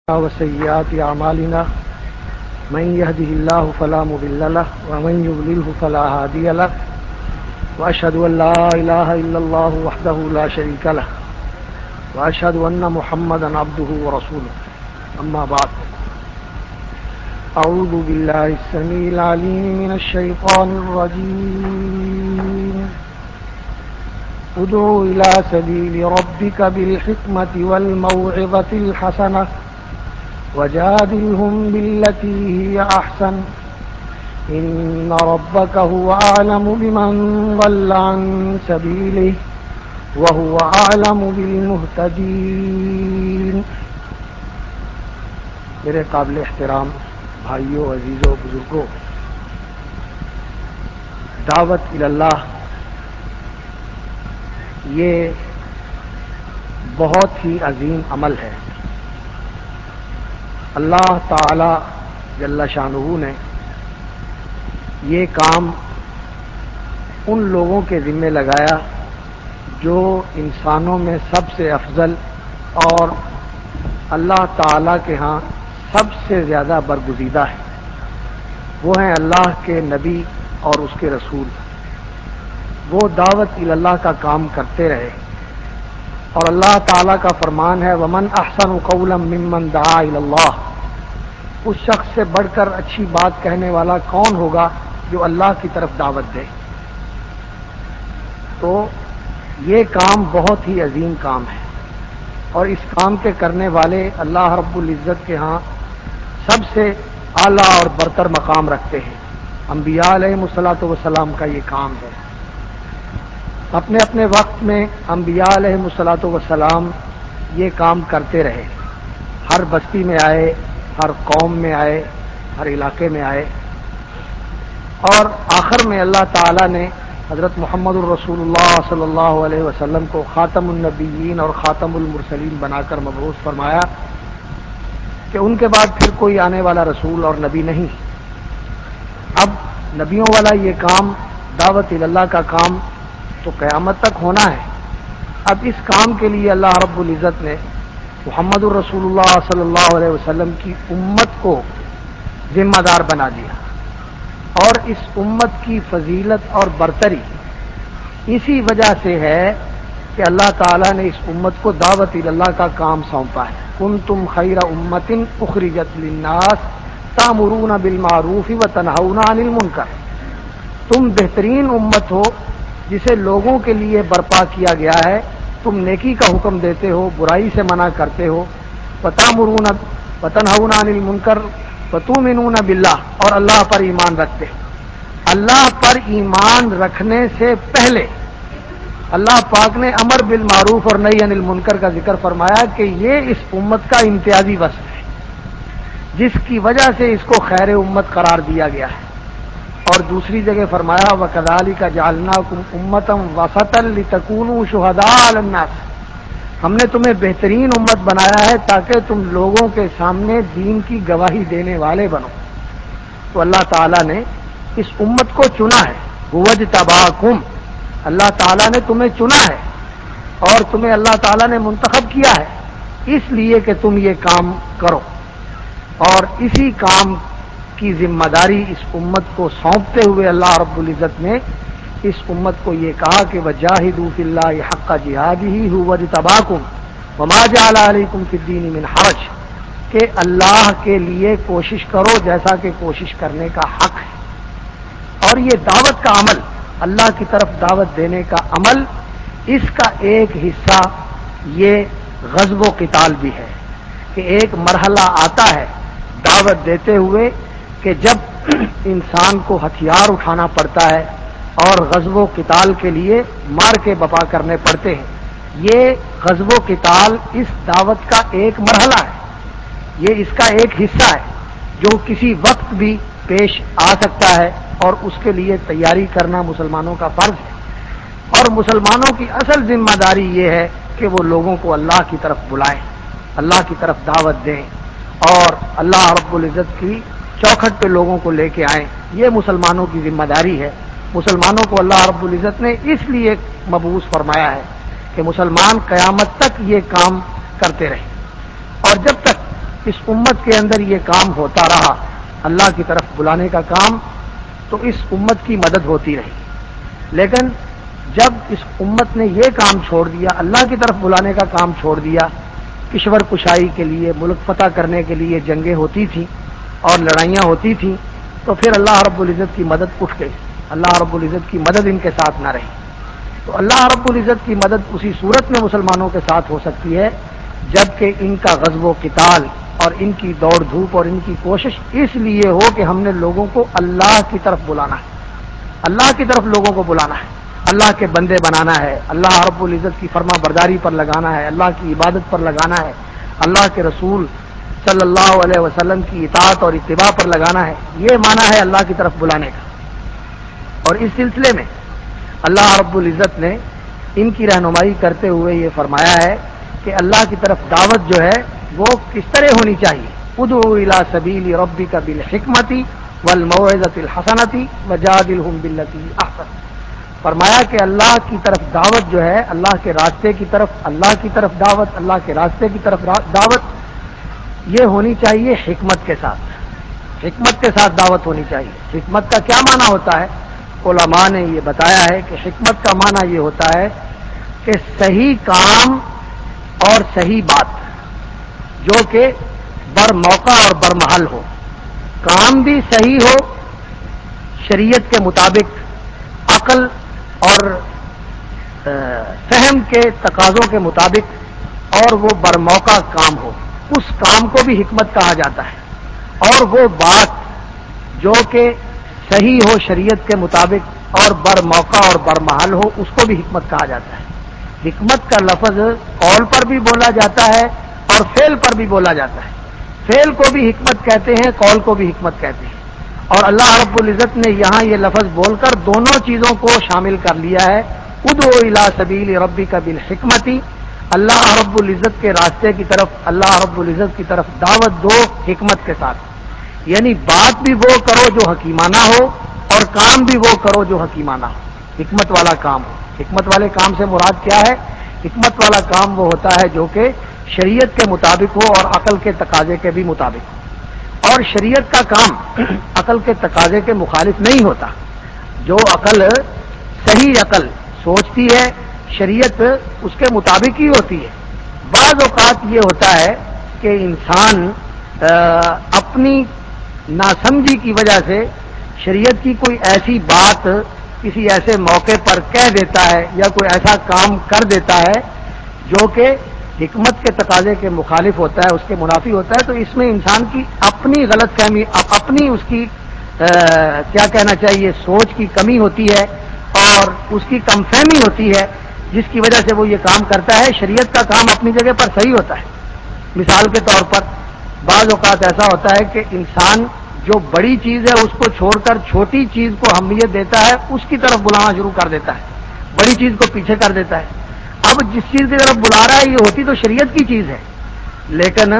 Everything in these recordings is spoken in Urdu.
وسيئات أعمالنا من يهده الله فلا مضل له ومن يضلله فلا هادي له وأشهد أن لا إله إلا الله وحده لا شريك له وأشهد أن محمدا عبده ورسوله أما بعد أعوذ بالله السميع العليم من الشيطان الرجيم ادع إلى سبيل ربك بالحكمة والموعظة الحسنة وجادلهم بالتي هي أحسن إن ربك هو أعلم بمن ضل عن سبيله وهو أعلم بالمهتدين. میرے قابل احترام بھائیوں، عزیزوں، بزرگوں، دعوت اللہ یہ بہت ہی عظیم عمل ہے. اللہ تعالی جل شانہ نے یہ کام ان لوگوں کے ذمہ لگایا جو انسانوں میں سب سے افضل اور اللہ تعالی کے ہاں سب سے زیادہ برگزیدہ ہے. وہ ہیں اللہ کے نبی اور اس کے رسول. وہ دعوت اللہ کا کام کرتے رہے اور اللہ تعالیٰ کا فرمان ہے وَمَنْ أَحْسَنُ قَوْلًا مِّمَّنْ دَعَا إِلَى اللَّهِ. اس شخص سے بڑھ کر اچھی بات کہنے والا کون ہوگا جو اللہ کی طرف دعوت دے. تو یہ کام بہت ہی عظیم کام ہے اور اس کام کے کرنے والے اللہ رب العزت کے ہاں سب سے اعلیٰ اور برتر مقام رکھتے ہیں. انبیاء علیہم الصلوۃ والسلام کا یہ کام ہے. اپنے اپنے وقت میں انبیاء علیہم الصلوۃ والسلام یہ کام کرتے رہے. ہر بستی میں آئے، ہر قوم میں آئے، ہر علاقے میں آئے اور آخر میں اللہ تعالیٰ نے حضرت محمد الرسول اللہ صلی اللہ علیہ وسلم کو خاتم النبیین اور خاتم المرسلین بنا کر مبعوث فرمایا کہ ان کے بعد پھر کوئی آنے والا رسول اور نبی نہیں. اب نبیوں والا یہ کام دعوت اللہ کا کام تو قیامت تک ہونا ہے. اب اس کام کے لیے اللہ رب العزت نے محمد الرسول اللہ صلی اللہ علیہ وسلم کی امت کو ذمہ دار بنا دیا اور اس امت کی فضیلت اور برتری اسی وجہ سے ہے کہ اللہ تعالیٰ نے اس امت کو دعوت اللہ کا کام سونپا ہے. کنتم خیر امت اخرجت للناس تأمرون بالمعروف وتنہون عن المنکر. تم بہترین امت ہو جسے لوگوں کے لیے برپا کیا گیا ہے. تم نیکی کا حکم دیتے ہو، برائی سے منع کرتے ہو. وتأمرون وتنہون عن المنکر وتؤمنون باللہ، اور اللہ پر ایمان رکھتے. اللہ پر ایمان رکھنے سے پہلے اللہ پاک نے امر بالمعروف اور نہی عن المنکر کا ذکر فرمایا کہ یہ اس امت کا امتیازی وصف ہے جس کی وجہ سے اس کو خیر امت قرار دیا گیا ہے. اور دوسری جگہ فرمایا وَكَذَلِكَ جَعَلْنَاكُمْ أُمَّةً وَسَطًا لِتَكُونُوا شُهَدَاءَ عَلَى النَّاسِ. ہم نے تمہیں بہترین امت بنایا ہے تاکہ تم لوگوں کے سامنے دین کی گواہی دینے والے بنو. تو اللہ تعالیٰ نے اس امت کو چنا ہے. وَاجْتَبَاكُمْ، اللہ تعالیٰ نے تمہیں چنا ہے اور تمہیں اللہ تعالیٰ نے منتخب کیا ہے اس لیے کہ تم یہ کام کرو. اور اسی کام کی ذمہ داری اس امت کو سونپتے ہوئے اللہ رب العزت نے اس امت کو یہ کہا کہ وَجَاهِدُوا فِي اللَّهِ حَقَّ جِهَادِهِ هُوَ اجْتَبَاكُمْ وَمَا جَعَلَ عَلَيْكُمْ فِي الدِّينِ مِنْ حَرَجٍ، کہ اللہ کے لیے کوشش کرو جیسا کہ کوشش کرنے کا حق ہے. اور یہ دعوت کا عمل، اللہ کی طرف دعوت دینے کا عمل، اس کا ایک حصہ یہ غزو و قتال بھی ہے کہ ایک مرحلہ آتا ہے دعوت دیتے ہوئے کہ جب انسان کو ہتھیار اٹھانا پڑتا ہے اور غزو و قتال کے لیے مار کے بپا کرنے پڑتے ہیں. یہ غزو و قتال اس دعوت کا ایک مرحلہ ہے، یہ اس کا ایک حصہ ہے جو کسی وقت بھی پیش آ سکتا ہے اور اس کے لیے تیاری کرنا مسلمانوں کا فرض ہے. اور مسلمانوں کی اصل ذمہ داری یہ ہے کہ وہ لوگوں کو اللہ کی طرف بلائیں، اللہ کی طرف دعوت دیں اور اللہ رب العزت کی چوکھٹ پہ لوگوں کو لے کے آئیں. یہ مسلمانوں کی ذمہ داری ہے. مسلمانوں کو اللہ رب العزت نے اس لیے مبعوث فرمایا ہے کہ مسلمان قیامت تک یہ کام کرتے رہیں. اور جب تک اس امت کے اندر یہ کام ہوتا رہا، اللہ کی طرف بلانے کا کام، تو اس امت کی مدد ہوتی رہی. لیکن جب اس امت نے یہ کام چھوڑ دیا، اللہ کی طرف بلانے کا کام چھوڑ دیا، کشور کشائی کے لیے، ملک فتح کرنے کے لیے جنگیں ہوتی تھیں اور لڑائیاں ہوتی تھیں، تو پھر اللہ رب العزت کی مدد اٹھ گئی. اللہ رب العزت کی مدد ان کے ساتھ نہ رہی. تو اللہ رب العزت کی مدد اسی صورت میں مسلمانوں کے ساتھ ہو سکتی ہے جبکہ ان کا غزو و قتال اور ان کی دوڑ دھوپ اور ان کی کوشش اس لیے ہو کہ ہم نے لوگوں کو اللہ کی طرف بلانا ہے، اللہ کی طرف لوگوں کو بلانا ہے، اللہ کے بندے بنانا ہے، اللہ رب العزت کی فرما برداری پر لگانا ہے، اللہ کی عبادت پر لگانا ہے، اللہ کے رسول صلی اللہ علیہ وسلم کی اطاعت اور اتباع پر لگانا ہے. یہ معنی ہے اللہ کی طرف بلانے کا. اور اس سلسلے میں اللہ رب العزت نے ان کی رہنمائی کرتے ہوئے یہ فرمایا ہے کہ اللہ کی طرف دعوت جو ہے وہ کس طرح ہونی چاہیے. ادعو الی سبیل ربک بالحکمت والموعظۃ الحسنۃ وجادلھم باللتی احسن. فرمایا کہ اللہ کی طرف دعوت جو ہے، اللہ کے راستے کی طرف، اللہ کی طرف دعوت، اللہ کے راستے کی طرف دعوت، یہ ہونی چاہیے حکمت کے ساتھ. حکمت کے ساتھ دعوت ہونی چاہیے. حکمت کا کیا معنی ہوتا ہے؟ علماء نے یہ بتایا ہے کہ حکمت کا معنی یہ ہوتا ہے کہ صحیح کام اور صحیح بات جو کہ بر موقع اور بر محل ہو، کام بھی صحیح ہو شریعت کے مطابق، عقل اور فہم کے تقاضوں کے مطابق، اور وہ بر موقع کام ہو، اس کام کو بھی حکمت کہا جاتا ہے. اور وہ بات جو کہ صحیح ہو شریعت کے مطابق اور بر موقع اور بر محل ہو، اس کو بھی حکمت کہا جاتا ہے. حکمت کا لفظ قول پر بھی بولا جاتا ہے اور فعل پر بھی بولا جاتا ہے. فعل کو بھی حکمت کہتے ہیں، قول کو بھی حکمت کہتے ہیں. اور اللہ رب العزت نے یہاں یہ لفظ بول کر دونوں چیزوں کو شامل کر لیا ہے. ادعو الی سبیل ربک بالحکمت، اللہ رب العزت کے راستے کی طرف، اللہ رب العزت کی طرف دعوت دو حکمت کے ساتھ. یعنی بات بھی وہ کرو جو حکیمانہ ہو اور کام بھی وہ کرو جو حکیمانہ ہو، حکمت والا کام ہو. حکمت والے کام سے مراد کیا ہے؟ حکمت والا کام وہ ہوتا ہے جو کہ شریعت کے مطابق ہو اور عقل کے تقاضے کے بھی مطابق ہو. اور شریعت کا کام عقل کے تقاضے کے مخالف نہیں ہوتا. جو عقل، صحیح عقل سوچتی ہے، شریعت اس کے مطابق ہی ہوتی ہے. بعض اوقات یہ ہوتا ہے کہ انسان اپنی ناسمجھی کی وجہ سے شریعت کی کوئی ایسی بات کسی ایسے موقع پر کہہ دیتا ہے یا کوئی ایسا کام کر دیتا ہے جو کہ حکمت کے تقاضے کے مخالف ہوتا ہے، اس کے منافی ہوتا ہے. تو اس میں انسان کی اپنی غلط فہمی، اپنی اس کی کیا کہنا چاہیے، سوچ کی کمی ہوتی ہے اور اس کی کم فہمی ہوتی ہے، جس کی وجہ سے وہ یہ کام کرتا ہے. شریعت کا کام اپنی جگہ پر صحیح ہوتا ہے. مثال کے طور پر بعض اوقات ایسا ہوتا ہے کہ انسان جو بڑی چیز ہے اس کو چھوڑ کر چھوٹی چیز کو اہمیت دیتا ہے، اس کی طرف بلانا شروع کر دیتا ہے، بڑی چیز کو پیچھے کر دیتا ہے. اب جس چیز کی طرف بلا رہا ہے یہ ہوتی تو شریعت کی چیز ہے، لیکن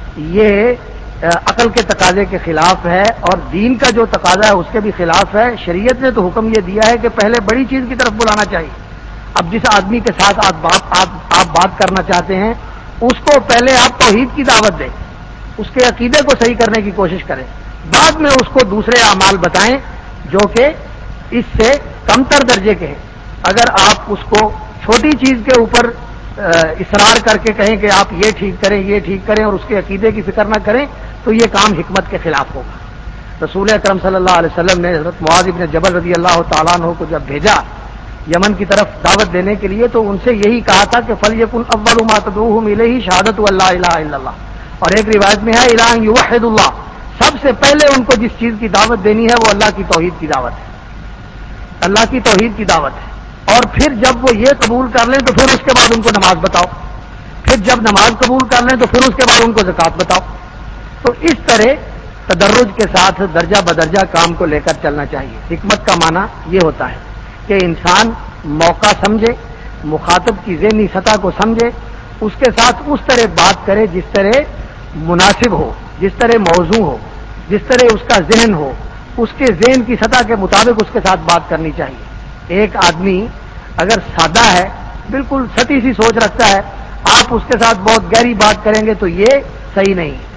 یہ عقل کے تقاضے کے خلاف ہے اور دین کا جو تقاضا ہے اس کے بھی خلاف ہے. شریعت نے تو حکم یہ دیا ہے کہ پہلے بڑی چیز کی طرف بلانا چاہیے. اب جس آدمی کے ساتھ آپ بات کرنا چاہتے ہیں اس کو پہلے آپ توحید کی دعوت دیں، اس کے عقیدے کو صحیح کرنے کی کوشش کریں، بعد میں اس کو دوسرے اعمال بتائیں جو کہ اس سے کم تر درجے کے ہیں. اگر آپ اس کو چھوٹی چیز کے اوپر اصرار کر کے کہیں کہ آپ یہ ٹھیک کریں، یہ ٹھیک کریں اور اس کے عقیدے کی فکر نہ کریں تو یہ کام حکمت کے خلاف ہوگا. رسول اکرم صلی اللہ علیہ وسلم نے حضرت معاذ بن جبل رضی اللہ تعالیٰ عنہ کو جب بھیجا یمن کی طرف دعوت دینے کے لیے تو ان سے یہی کہا تھا کہ فَلْيَكُنْ أَوَّلُ مَا تَدْعُوهُمْ إِلَيْهِ شَهَادَةُ أَن لَا إِلَٰهَ إِلَّا اللَّهُ. اور ایک روایت میں ہے إِلَىٰ أَن يُوَحِّدُوا اللَّهَ، سب سے پہلے ان کو جس چیز کی دعوت دینی ہے وہ اللہ کی توحید کی دعوت ہے، اللہ کی توحید کی دعوت ہے. اور پھر جب وہ یہ قبول کر لیں تو پھر اس کے بعد ان کو نماز بتاؤ، پھر جب نماز قبول کر لیں تو پھر اس کے بعد ان کو زکوٰۃ بتاؤ. تو اس طرح تدرج کے ساتھ درجہ بدرجہ کام کو لے کر چلنا چاہیے. حکمت کا معنی یہ ہوتا ہے کہ انسان موقع سمجھے، مخاطب کی ذہنی سطح کو سمجھے، اس کے ساتھ اس طرح بات کرے جس طرح مناسب ہو، جس طرح موضوع ہو، جس طرح اس کا ذہن ہو، اس کے ذہن کی سطح کے مطابق اس کے ساتھ بات کرنی چاہیے. ایک آدمی اگر سادہ ہے، بالکل سطحی سی سوچ رکھتا ہے، آپ اس کے ساتھ بہت گہری بات کریں گے تو یہ صحیح نہیں.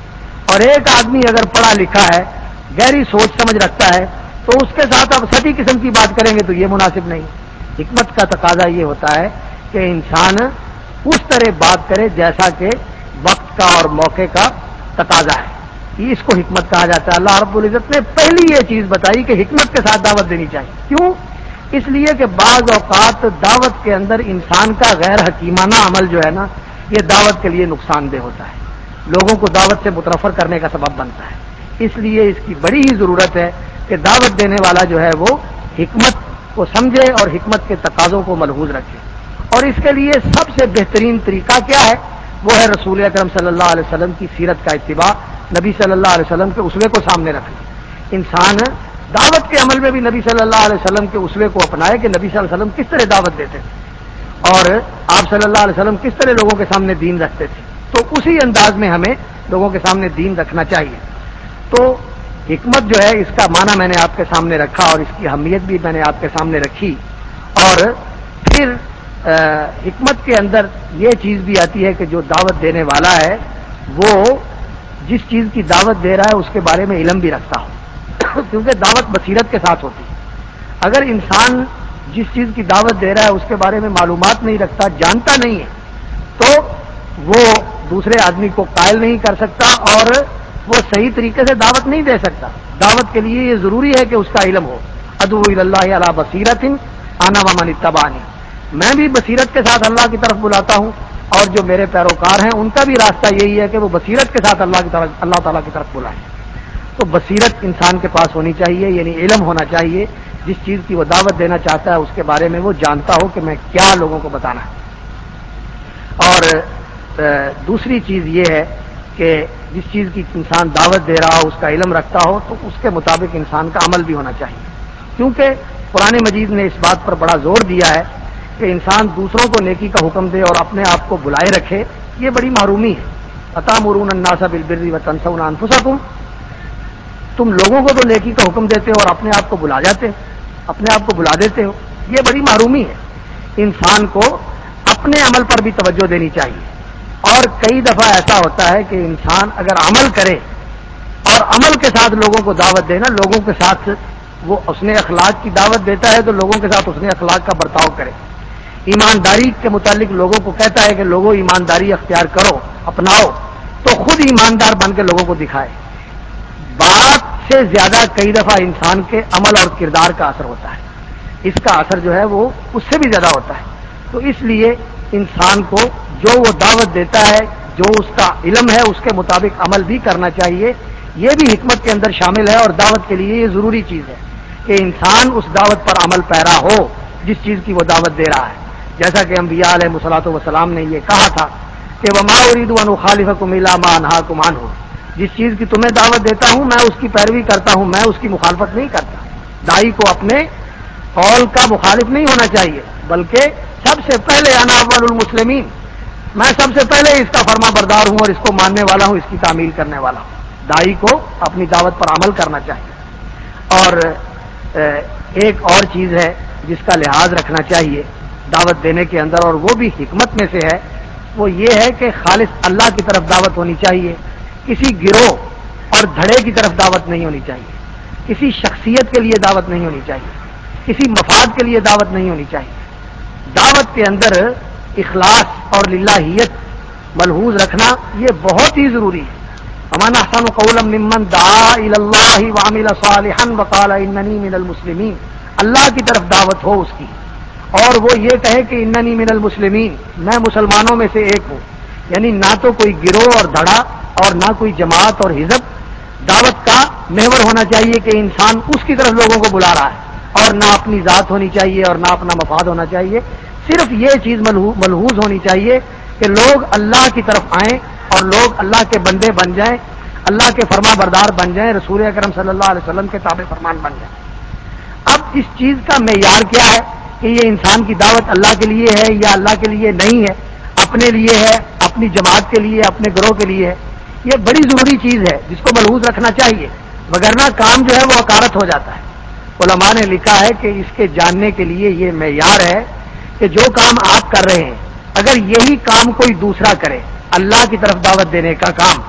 اور ایک آدمی اگر پڑھا لکھا ہے، گہری سوچ سمجھ رکھتا ہے، تو اس کے ساتھ آپ سطحی قسم کی بات کریں گے تو یہ مناسب نہیں۔ حکمت کا تقاضا یہ ہوتا ہے کہ انسان اس طرح بات کرے جیسا کہ وقت کا اور موقع کا تقاضا ہے، اس کو حکمت کہا جاتا ہے۔ اللہ رب العزت نے پہلی یہ چیز بتائی کہ حکمت کے ساتھ دعوت دینی چاہیے۔ کیوں؟ اس لیے کہ بعض اوقات دعوت کے اندر انسان کا غیر حکیمانہ عمل جو ہے نا، یہ دعوت کے لیے نقصان دہ ہوتا ہے، لوگوں کو دعوت سے متنفر کرنے کا سبب بنتا ہے۔ اس لیے اس کی بڑی ہی ضرورت ہے کہ دعوت دینے والا جو ہے وہ حکمت کو سمجھے اور حکمت کے تقاضوں کو ملحوظ رکھے۔ اور اس کے لیے سب سے بہترین طریقہ کیا ہے؟ وہ ہے رسول اکرم صلی اللہ علیہ وسلم کی سیرت کا اتباع، نبی صلی اللہ علیہ وسلم کے اسوے کو سامنے رکھنا۔ انسان دعوت کے عمل میں بھی نبی صلی اللہ علیہ وسلم کے اسوے کو اپنائے کہ نبی صلی اللہ علیہ وسلم کس طرح دعوت دیتے تھے اور آپ صلی اللہ علیہ وسلم کس طرح لوگوں کے سامنے دین رکھتے تھے، تو اسی انداز میں ہمیں لوگوں کے سامنے دین رکھنا چاہیے۔ تو حکمت جو ہے اس کا معنی میں نے آپ کے سامنے رکھا اور اس کی اہمیت بھی میں نے آپ کے سامنے رکھی، اور پھر حکمت کے اندر یہ چیز بھی آتی ہے کہ جو دعوت دینے والا ہے وہ جس چیز کی دعوت دے رہا ہے اس کے بارے میں علم بھی رکھتا ہو، کیونکہ دعوت بصیرت کے ساتھ ہوتی ہے۔ اگر انسان جس چیز کی دعوت دے رہا ہے اس کے بارے میں معلومات نہیں رکھتا، جانتا نہیں ہے، تو وہ دوسرے آدمی کو قائل نہیں کر سکتا اور وہ صحیح طریقے سے دعوت نہیں دے سکتا۔ دعوت کے لیے یہ ضروری ہے کہ اس کا علم ہو۔ ادعو الی اللہ علی بصیرۃ انا ومن اتبعنی، میں بھی بصیرت کے ساتھ اللہ کی طرف بلاتا ہوں اور جو میرے پیروکار ہیں ان کا بھی راستہ یہی ہے کہ وہ بصیرت کے ساتھ اللہ تعالیٰ کی طرف بلائیں۔ تو بصیرت انسان کے پاس ہونی چاہیے، یعنی علم ہونا چاہیے، جس چیز کی وہ دعوت دینا چاہتا ہے اس کے بارے میں وہ جانتا ہو کہ میں کیا لوگوں کو بتانا ہے۔ اور دوسری چیز یہ ہے کہ جس چیز کی انسان دعوت دے رہا ہو اس کا علم رکھتا ہو تو اس کے مطابق انسان کا عمل بھی ہونا چاہیے، کیونکہ قرآن مجید نے اس بات پر بڑا زور دیا ہے کہ انسان دوسروں کو نیکی کا حکم دے اور اپنے آپ کو بلائے رکھے، یہ بڑی معرومی ہے۔ اتامرون الناس بالبر وتنسون انفسکم، تم لوگوں کو تو نیکی کا حکم دیتے ہو اور اپنے آپ کو بلا جاتے ہو، اپنے آپ کو بلا دیتے ہو، یہ بڑی معرومی ہے۔ انسان کو اپنے عمل پر بھی توجہ دینی چاہیے، اور کئی دفعہ ایسا ہوتا ہے کہ انسان اگر عمل کرے اور عمل کے ساتھ لوگوں کو دعوت دینا، لوگوں کے ساتھ وہ حسن اخلاق کی دعوت دیتا ہے تو لوگوں کے ساتھ حسن اخلاق کا برتاؤ کرے، ایمانداری کے متعلق لوگوں کو کہتا ہے کہ لوگوں ایمانداری اختیار کرو، اپناؤ، تو خود ایماندار بن کے لوگوں کو دکھائے۔ بات سے زیادہ کئی دفعہ انسان کے عمل اور کردار کا اثر ہوتا ہے، اس کا اثر جو ہے وہ اس سے بھی زیادہ ہوتا ہے۔ تو اس لیے انسان کو جو وہ دعوت دیتا ہے، جو اس کا علم ہے، اس کے مطابق عمل بھی کرنا چاہیے۔ یہ بھی حکمت کے اندر شامل ہے اور دعوت کے لیے یہ ضروری چیز ہے کہ انسان اس دعوت پر عمل پیرا ہو جس چیز کی وہ دعوت دے رہا ہے۔ جیسا کہ انبیاء علیہ الصلوۃ والسلام نے یہ کہا تھا کہ وما اريد ان اخالفكم الى ما انهاكم عنه، جس چیز کی تمہیں دعوت دیتا ہوں میں اس کی پیروی کرتا ہوں، میں اس کی مخالفت نہیں کرتا۔ داعی کو اپنے قول کا مخالف نہیں ہونا چاہیے، بلکہ سب سے پہلے انا اول المسلمین، میں سب سے پہلے اس کا فرما بردار ہوں اور اس کو ماننے والا ہوں، اس کی تعمیل کرنے والا ہوں۔ داعی کو اپنی دعوت پر عمل کرنا چاہیے۔ اور ایک اور چیز ہے جس کا لحاظ رکھنا چاہیے دعوت دینے کے اندر، اور وہ بھی حکمت میں سے ہے، وہ یہ ہے کہ خالص اللہ کی طرف دعوت ہونی چاہیے، کسی گروہ اور دھڑے کی طرف دعوت نہیں ہونی چاہیے، کسی شخصیت کے لیے دعوت نہیں ہونی چاہیے، کسی مفاد کے لیے دعوت نہیں ہونی چاہیے۔ دعوت کے اندر اخلاص اور للہیت ملحوظ رکھنا یہ بہت ہی ضروری ہے۔ ومن احسن قولا ممن دعا الى اللہ وعمل صالحا وقال اننی من المسلمین، اللہ کی طرف دعوت ہو اس کی اور وہ یہ کہے کہ اننی من المسلمین، میں مسلمانوں میں سے ایک ہوں، یعنی نہ تو کوئی گروہ اور دھڑا اور نہ کوئی جماعت اور حزب دعوت کا محور ہونا چاہیے کہ انسان اس کی طرف لوگوں کو بلا رہا ہے، اور نہ اپنی ذات ہونی چاہیے اور نہ اپنا مفاد ہونا چاہیے۔ صرف یہ چیز ملحوظ ہونی چاہیے کہ لوگ اللہ کی طرف آئیں اور لوگ اللہ کے بندے بن جائیں، اللہ کے فرما بردار بن جائیں، رسول اکرم صلی اللہ علیہ وسلم کے تابع فرمان بن جائیں۔ اب اس چیز کا معیار کیا ہے کہ یہ انسان کی دعوت اللہ کے لیے ہے یا اللہ کے لیے نہیں ہے، اپنے لیے ہے، اپنی جماعت کے لیے، اپنے گروہ کے لیے ہے، یہ بڑی ضروری چیز ہے جس کو ملحوظ رکھنا چاہیے، وگرنہ کام جو ہے وہ حقارت ہو جاتا ہے۔ علماء نے لکھا ہے کہ اس کے جاننے کے لیے یہ معیار ہے کہ جو کام آپ کر رہے ہیں اگر یہی کام کوئی دوسرا کرے، اللہ کی طرف دعوت دینے کا کام، اور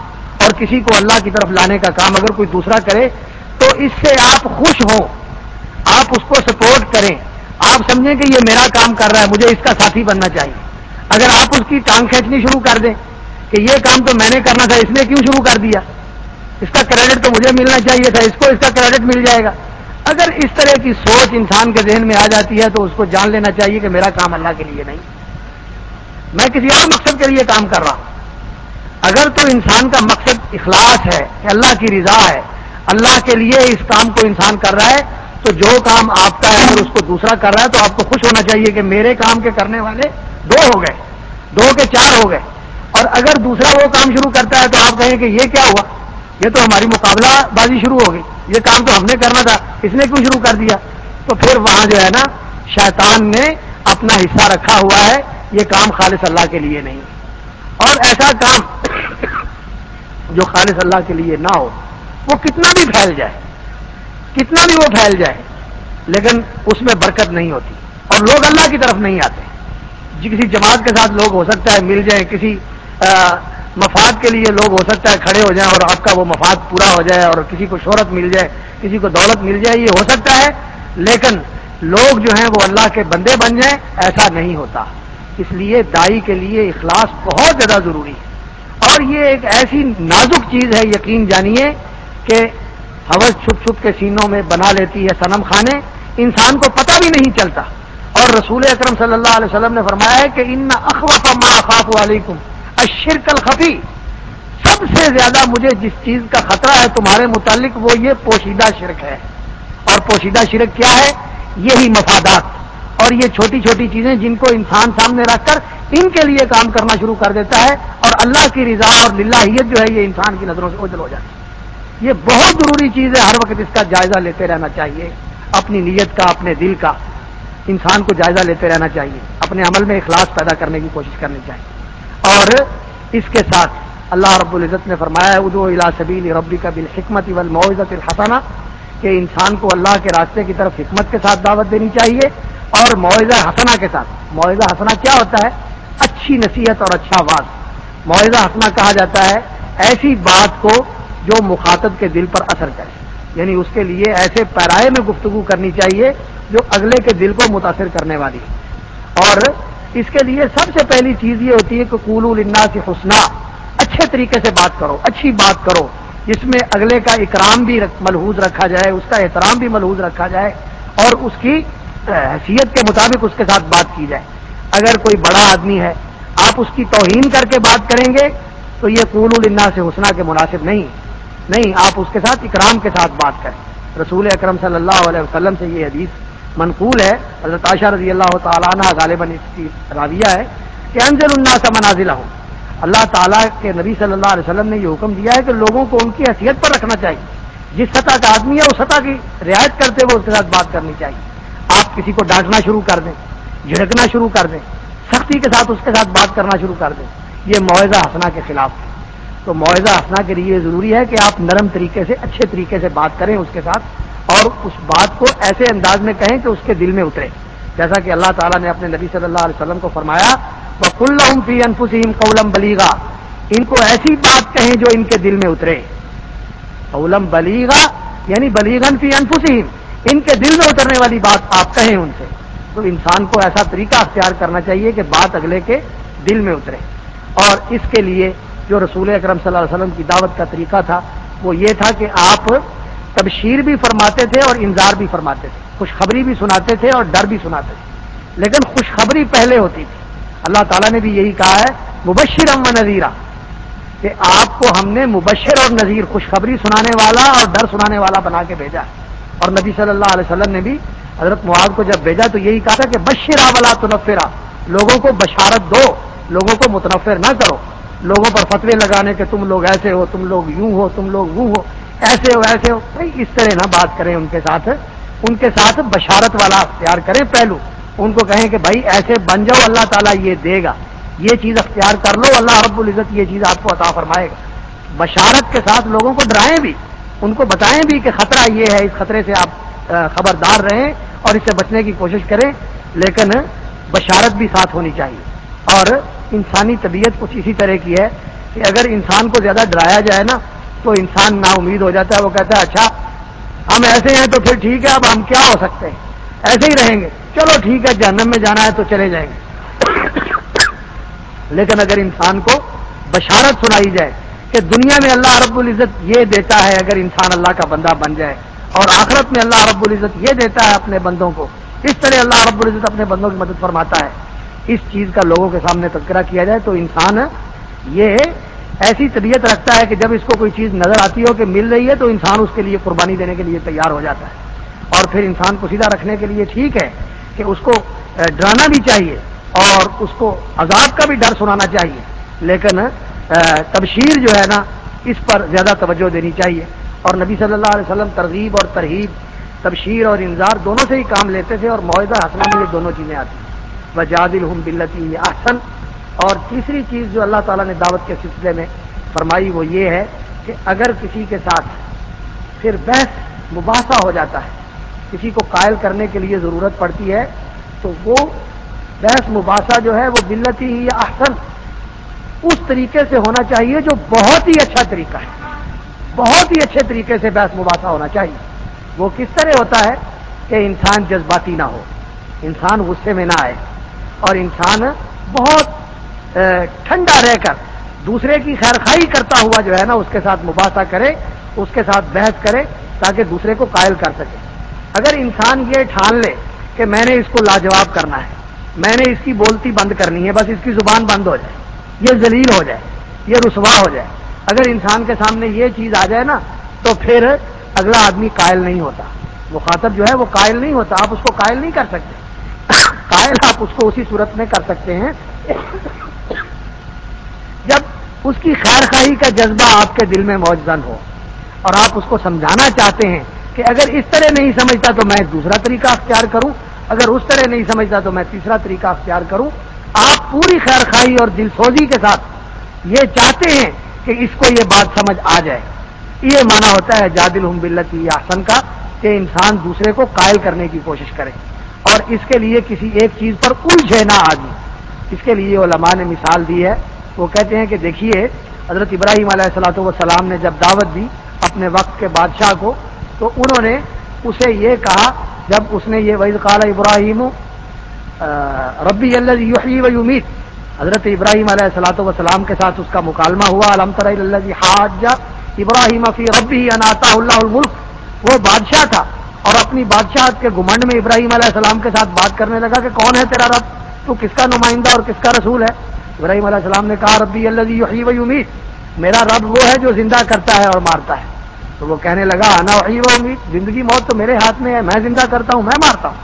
اور کسی کو اللہ کی طرف لانے کا کام اگر کوئی دوسرا کرے تو اس سے آپ خوش ہوں، آپ اس کو سپورٹ کریں، آپ سمجھیں کہ یہ میرا کام کر رہا ہے، مجھے اس کا ساتھی بننا چاہیے۔ اگر آپ اس کی ٹانگ کھینچنی شروع کر دیں کہ یہ کام تو میں نے کرنا تھا، اس نے کیوں شروع کر دیا، اس کا کریڈٹ تو مجھے ملنا چاہیے تھا، اس کو اس کا کریڈٹ مل جائے گا، اگر اس طرح کی سوچ انسان کے ذہن میں آ جاتی ہے تو اس کو جان لینا چاہیے کہ میرا کام اللہ کے لیے نہیں، میں کسی اور مقصد کے لیے کام کر رہا ہوں۔ اگر تو انسان کا مقصد اخلاص ہے کہ اللہ کی رضا ہے، اللہ کے لیے اس کام کو انسان کر رہا ہے، تو جو کام آپ کا ہے اگر اس کو دوسرا کر رہا ہے تو آپ کو خوش ہونا چاہیے کہ میرے کام کے کرنے والے دو ہو گئے، دو کے چار ہو گئے۔ اور اگر دوسرا وہ کام شروع کرتا ہے تو آپ کہیں کہ یہ کیا ہوا، یہ تو ہماری مقابلہ بازی شروع ہو گئی، یہ کام تو ہم نے کرنا تھا، اس نے کیوں شروع کر دیا، تو پھر وہاں جو ہے نا شیطان نے اپنا حصہ رکھا ہوا ہے، یہ کام خالص اللہ کے لیے نہیں۔ اور ایسا کام جو خالص اللہ کے لیے نہ ہو، وہ کتنا بھی پھیل جائے، کتنا بھی وہ پھیل جائے، لیکن اس میں برکت نہیں ہوتی اور لوگ اللہ کی طرف نہیں آتے۔ کسی جماعت کے ساتھ لوگ ہو سکتا ہے مل جائیں، کسی مفاد کے لیے لوگ ہو سکتا ہے کھڑے ہو جائیں اور آپ کا وہ مفاد پورا ہو جائے، اور کسی کو شہرت مل جائے، کسی کو دولت مل جائے، یہ ہو سکتا ہے، لیکن لوگ جو ہیں وہ اللہ کے بندے بن جائیں، ایسا نہیں ہوتا۔ اس لیے دائی کے لیے اخلاص بہت زیادہ ضروری ہے، اور یہ ایک ایسی نازک چیز ہے، یقین جانیے کہ ہوس چھپ چھپ کے سینوں میں بنا لیتی ہے صنم خانے، انسان کو پتہ بھی نہیں چلتا۔ اور رسول اکرم صلی اللہ علیہ وسلم نے فرمایا ہے کہ ان اخوف ما اخاف علیکم الشرک الخفی، سب سے زیادہ مجھے جس چیز کا خطرہ ہے تمہارے متعلق وہ یہ پوشیدہ شرک ہے۔ اور پوشیدہ شرک کیا ہے؟ یہی مفادات اور یہ چھوٹی چھوٹی چیزیں جن کو انسان سامنے رکھ کر ان کے لیے کام کرنا شروع کر دیتا ہے، اور اللہ کی رضا اور للہیت جو ہے یہ انسان کی نظروں سے اوجھل ہو جاتی ہے۔ یہ بہت ضروری چیز ہے، ہر وقت اس کا جائزہ لیتے رہنا چاہیے، اپنی نیت کا، اپنے دل کا انسان کو جائزہ لیتے رہنا چاہیے، اپنے عمل میں اخلاص پیدا کرنے کی کوشش کرنی چاہیے۔ اور اس کے ساتھ اللہ رب العزت نے فرمایا ہے ادعو الی سبیل ربک بالحکمت والموعظۃ الحسنہ، کہ انسان کو اللہ کے راستے کی طرف حکمت کے ساتھ دعوت دینی چاہیے اور موعظہ حسنہ کے ساتھ۔ موعظہ حسنہ کیا ہوتا ہے؟ اچھی نصیحت اور اچھا واعظ۔ موعظہ حسنہ کہا جاتا ہے ایسی بات کو جو مخاطب کے دل پر اثر کرے، یعنی اس کے لیے ایسے پیرائے میں گفتگو کرنی چاہیے جو اگلے کے دل کو متاثر کرنے والی ہے۔ اور اس کے لیے سب سے پہلی چیز یہ ہوتی ہے کہ قولوا للناس حسنا، اچھے طریقے سے بات کرو، اچھی بات کرو جس میں اگلے کا اکرام بھی ملحوظ رکھا جائے، اس کا احترام بھی ملحوظ رکھا جائے، اور اس کی حیثیت کے مطابق اس کے ساتھ بات کی جائے۔ اگر کوئی بڑا آدمی ہے آپ اس کی توہین کر کے بات کریں گے تو یہ قولوا للناس حسنا کے مناسب نہیں، آپ اس کے ساتھ اکرام کے ساتھ بات کریں۔ رسول اکرم صلی اللہ علیہ وسلم سے یہ حدیث منقول ہے، حضرت عائشہ رضی اللہ تعالیٰ عنہ غالباً اس کی راویہ ہے کہ انزل الناس منازلہم، اللہ تعالیٰ کے نبی صلی اللہ علیہ وسلم نے یہ حکم دیا ہے کہ لوگوں کو ان کی حیثیت پر رکھنا چاہیے، جس سطح کا آدمی ہے اس سطح کی رعایت کرتے ہوئے اس کے ساتھ بات کرنی چاہیے۔ آپ کسی کو ڈانٹنا شروع کر دیں، جھڑکنا شروع کر دیں، سختی کے ساتھ اس کے ساتھ بات کرنا شروع کر دیں، یہ موعظہ حسنہ کے خلاف ہے۔ تو موعظہ حسنہ کے لیے ضروری ہے کہ آپ نرم طریقے سے، اچھے طریقے سے بات کریں اس کے ساتھ، اور اس بات کو ایسے انداز میں کہیں کہ اس کے دل میں اترے، جیسا کہ اللہ تعالیٰ نے اپنے نبی صلی اللہ علیہ وسلم کو فرمایا وَقُلْ لَهُمْ فِي أَنفُسِهِمْ قَوْلًا بَلِيغًا، ان کو ایسی بات کہیں جو ان کے دل میں اترے۔ قولاً بلیغا یعنی بلیغاً فی انفسہم، ان کے دل میں اترنے والی بات آپ کہیں ان سے۔ تو انسان کو ایسا طریقہ اختیار کرنا چاہیے کہ بات اگلے کے دل میں اترے، اور اس کے لیے جو رسول اکرم صلی اللہ علیہ وسلم کی دعوت کا طریقہ تھا وہ یہ تھا کہ آپ تبشیر بھی فرماتے تھے اور انذار بھی فرماتے تھے، خوشخبری بھی سناتے تھے اور ڈر بھی سناتے تھے، لیکن خوشخبری پہلے ہوتی تھی۔ اللہ تعالیٰ نے بھی یہی کہا ہے مبشرا و نذیرا، کہ آپ کو ہم نے مبشر اور نذیر، خوشخبری سنانے والا اور ڈر سنانے والا بنا کے بھیجا ہے۔ اور نبی صلی اللہ علیہ وسلم نے بھی حضرت معاذ کو جب بھیجا تو یہی کہا تھا کہ بشرا ولا تنفرا، لوگوں کو بشارت دو، لوگوں کو متنفر نہ کرو، لوگوں پر فتوے لگانے کہ تم لوگ ایسے ہو، تم لوگ یوں ہو، تم لوگ وہ ہو، ایسے ہو ایسے ہو، بھائی اس طرح نہ بات کریں ان کے ساتھ بشارت والا اختیار کریں پہلو، ان کو کہیں کہ بھائی ایسے بن جاؤ، اللہ تعالیٰ یہ دے گا، یہ چیز اختیار کر لو، اللہ رب العزت یہ چیز آپ کو عطا فرمائے گا۔ بشارت کے ساتھ لوگوں کو ڈرائیں بھی، ان کو بتائیں بھی کہ خطرہ یہ ہے، اس خطرے سے آپ خبردار رہیں اور اس سے بچنے کی کوشش کریں، لیکن بشارت بھی ساتھ ہونی چاہیے۔ اور انسانی طبیعت کچھ اسی طرح کی ہے کہ کہ اگر انسان کو زیادہ ڈرایا جائے نا تو انسان نا امید ہو جاتا ہے. وہ کہتا ہے اچھا ہم ایسے ہیں تو پھر ٹھیک ہے، اب ہم کیا ہو سکتے ہیں، ایسے ہی رہیں گے، چلو ٹھیک ہے جہنم میں جانا ہے تو چلے جائیں گے. لیکن اگر انسان کو بشارت سنائی جائے کہ دنیا میں اللہ رب العزت یہ دیتا ہے اگر انسان اللہ کا بندہ بن جائے، اور آخرت میں اللہ رب العزت یہ دیتا ہے اپنے بندوں کو، اس طرح اللہ رب العزت اپنے بندوں کی مدد فرماتا ہے، اس چیز کا لوگوں کے سامنے تذکرہ کیا جائے تو انسان یہ ایسی طبیعت رکھتا ہے کہ جب اس کو کوئی چیز نظر آتی ہو کہ مل رہی ہے تو انسان اس کے لیے قربانی دینے کے لیے تیار ہو جاتا ہے. اور پھر انسان کو سیدھا رکھنے کے لیے ٹھیک ہے کہ اس کو ڈرانا بھی چاہیے اور اس کو عذاب کا بھی ڈر سنانا چاہیے، لیکن تبشیر جو ہے نا اس پر زیادہ توجہ دینی چاہیے. اور نبی صلی اللہ علیہ وسلم ترغیب اور ترہیب، تبشیر اور انذار دونوں سے ہی کام لیتے تھے، اور موعظہ حسنہ میں یہ دونوں چیزیں آتی ہیں. وجادلہم باللتی ہی احسن. اور تیسری چیز جو اللہ تعالیٰ نے دعوت کے سلسلے میں فرمائی وہ یہ ہے کہ اگر کسی کے ساتھ پھر بحث مباحثہ ہو جاتا ہے، کسی کو قائل کرنے کے لیے ضرورت پڑتی ہے، تو وہ بحث مباحثہ جو ہے وہ باللتی ہی احسن اس طریقے سے ہونا چاہیے جو بہت ہی اچھا طریقہ ہے، بہت ہی اچھے طریقے سے بحث مباحثہ ہونا چاہیے. وہ کس طرح ہوتا ہے کہ انسان جذباتی نہ ہو، انسان غصے میں نہ آئے، اور انسان بہت ٹھنڈا رہ کر دوسرے کی خیر خواہی کرتا ہوا جو ہے نا اس کے ساتھ مباحثہ کرے، اس کے ساتھ بحث کرے تاکہ دوسرے کو قائل کر سکے. اگر انسان یہ ٹھان لے کہ میں نے اس کو لاجواب کرنا ہے، میں نے اس کی بولتی بند کرنی ہے، بس اس کی زبان بند ہو جائے، یہ ذلیل ہو جائے، یہ رسوا ہو جائے، اگر انسان کے سامنے یہ چیز آ جائے نا تو پھر اگلا آدمی قائل نہیں ہوتا، مخاطب جو ہے وہ قائل نہیں ہوتا. آپ اس کو قائل نہیں کر سکتے. قائل آپ اس کو اسی صورت میں کر سکتے ہیں جب اس کی خیر خواہی کا جذبہ آپ کے دل میں موجزن ہو اور آپ اس کو سمجھانا چاہتے ہیں کہ اگر اس طرح نہیں سمجھتا تو میں دوسرا طریقہ اختیار کروں، اگر اس طرح نہیں سمجھتا تو میں تیسرا طریقہ اختیار کروں. آپ پوری خیر خواہی اور دل سوزی کے ساتھ یہ چاہتے ہیں کہ اس کو یہ بات سمجھ آ جائے. یہ معنی ہوتا ہے جادلہم باللتی احسن کا، کہ انسان دوسرے کو قائل کرنے کی کوشش کرے، اور اس کے لیے کسی ایک چیز پر الجھے نہ آدمی. اس کے لیے علماء نے مثال دی ہے. وہ کہتے ہیں کہ دیکھیے حضرت ابراہیم علیہ الصلوۃ والسلام نے جب دعوت دی اپنے وقت کے بادشاہ کو، تو انہوں نے اسے یہ کہا، جب اس نے یہ وَإِذْ قَالَ إِبْرَاهِيمُ رَبِّيَ الَّذِي يُحْيِي وَيُمِيتُ، حضرت ابراہیم علیہ الصلوۃ والسلام کے ساتھ اس کا مکالمہ ہوا. أَلَمْ تَرَ إِلَى الَّذِي حَاجَّ إِبْرَاهِيمَ فِي رَبِّهِ أَنْ آتَاهُ اللَّهُ الْمُلْكَ. وہ بادشاہ تھا اور اپنی بادشاہت کے گھمنڈ میں ابراہیم علیہ السلام کے ساتھ بات کرنے لگا کہ کون ہے تیرا رب، تو کس کا نمائندہ اور کس کا رسول ہے. ابراہیم علیہ السلام نے کہا ربی الذی یحیی و یمیت، میرا رب وہ ہے جو زندہ کرتا ہے اور مارتا ہے. تو وہ کہنے لگا انا احیی و امیت، زندگی موت تو میرے ہاتھ میں ہے، میں زندہ کرتا ہوں، میں مارتا ہوں.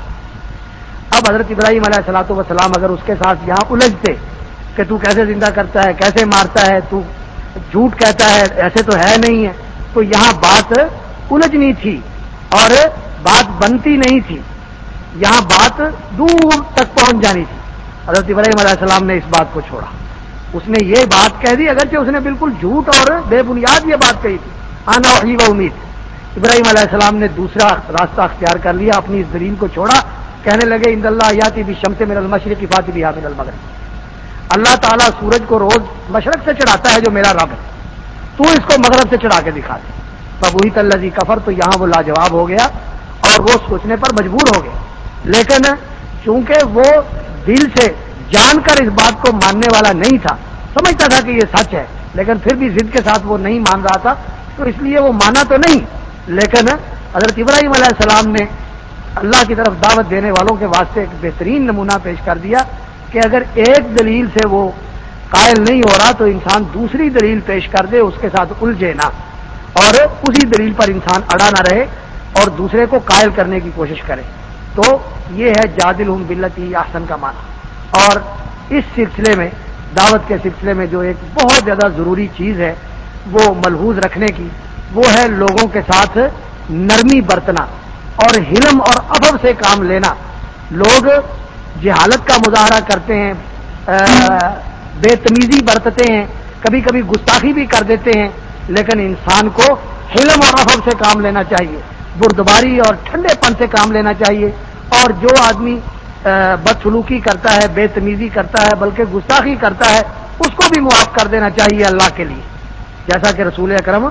اب حضرت ابراہیم علیہ الصلوۃ والسلام اگر اس کے ساتھ یہاں الجھتے کہ تو کیسے زندہ کرتا ہے، کیسے مارتا ہے، تو جھوٹ کہتا ہے، ایسے تو ہے نہیں ہے، تو یہاں بات الجھنی تھی اور بات بنتی نہیں تھی، یہاں بات دور تک پہنچ جانی تھی. حضرت ابراہیم علیہ السلام نے اس بات کو چھوڑا، اس نے یہ بات کہہ دی اگرچہ اس نے بالکل جھوٹ اور بے بنیاد یہ بات کہی تھی، انا احیی و امید. ابراہیم علیہ السلام نے دوسرا راستہ اختیار کر لیا، اپنی اس دلیل کو چھوڑا. کہنے لگے ان اللہ یاتی بالشمس من المشرق فاتی بہا من المغرب، اللہ تعالیٰ سورج کو روز مشرق سے چڑھاتا ہے جو میرا رب ہے، تو اس کو مغرب سے چڑھا کے دکھا دے. فبہت الذی کفر، تو یہاں وہ لاجواب ہو گیا اور وہ سوچنے پر مجبور ہو گیا. لیکن چونکہ وہ دل سے جان کر اس بات کو ماننے والا نہیں تھا، سمجھتا تھا کہ یہ سچ ہے لیکن پھر بھی ضد کے ساتھ وہ نہیں مان رہا تھا، تو اس لیے وہ مانا تو نہیں. لیکن حضرت ابراہیم علیہ السلام نے اللہ کی طرف دعوت دینے والوں کے واسطے ایک بہترین نمونہ پیش کر دیا کہ اگر ایک دلیل سے وہ قائل نہیں ہو رہا تو انسان دوسری دلیل پیش کر دے، اس کے ساتھ الجھے نہ، اور اسی دلیل پر انسان اڑا نہ رہے اور دوسرے کو قائل کرنے کی کوشش کرے. تو یہ ہے جادلہم باللتی احسن کا معنی. اور اس سلسلے میں دعوت کے سلسلے میں جو ایک بہت زیادہ ضروری چیز ہے وہ ملحوظ رکھنے کی، وہ ہے لوگوں کے ساتھ نرمی برتنا اور حلم اور عفو سے کام لینا. لوگ جہالت کا مظاہرہ کرتے ہیں، بے تمیزی برتتے ہیں، کبھی کبھی گستاخی بھی کر دیتے ہیں، لیکن انسان کو حلم اور عفو سے کام لینا چاہیے، بردباری اور ٹھنڈے پن سے کام لینا چاہیے. اور جو آدمی بدسلوکی کرتا ہے، بے تمیزی کرتا ہے، بلکہ گستاخی کرتا ہے، اس کو بھی معاف کر دینا چاہیے اللہ کے لیے، جیسا کہ رسول اکرم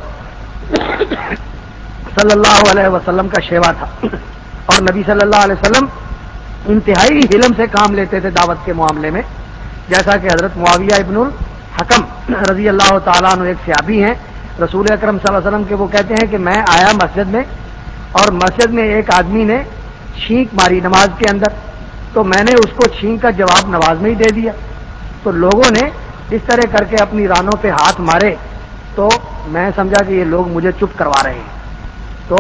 صلی اللہ علیہ وسلم کا شیوا تھا. اور نبی صلی اللہ علیہ وسلم انتہائی حلم سے کام لیتے تھے دعوت کے معاملے میں، جیسا کہ حضرت معاویہ ابن الحکم رضی اللہ تعالیٰ عنہ ایک صحابی ہیں رسول اکرم صلی اللہ علیہ وسلم کے، وہ کہتے ہیں کہ میں آیا مسجد میں اور مسجد میں ایک آدمی نے چھینک ماری نماز کے اندر، تو میں نے اس کو چھینک کا جواب نماز میں ہی دے دیا. تو لوگوں نے اس طرح کر کے اپنی رانوں پہ ہاتھ مارے، تو میں سمجھا کہ یہ لوگ مجھے چپ کروا رہے ہیں، تو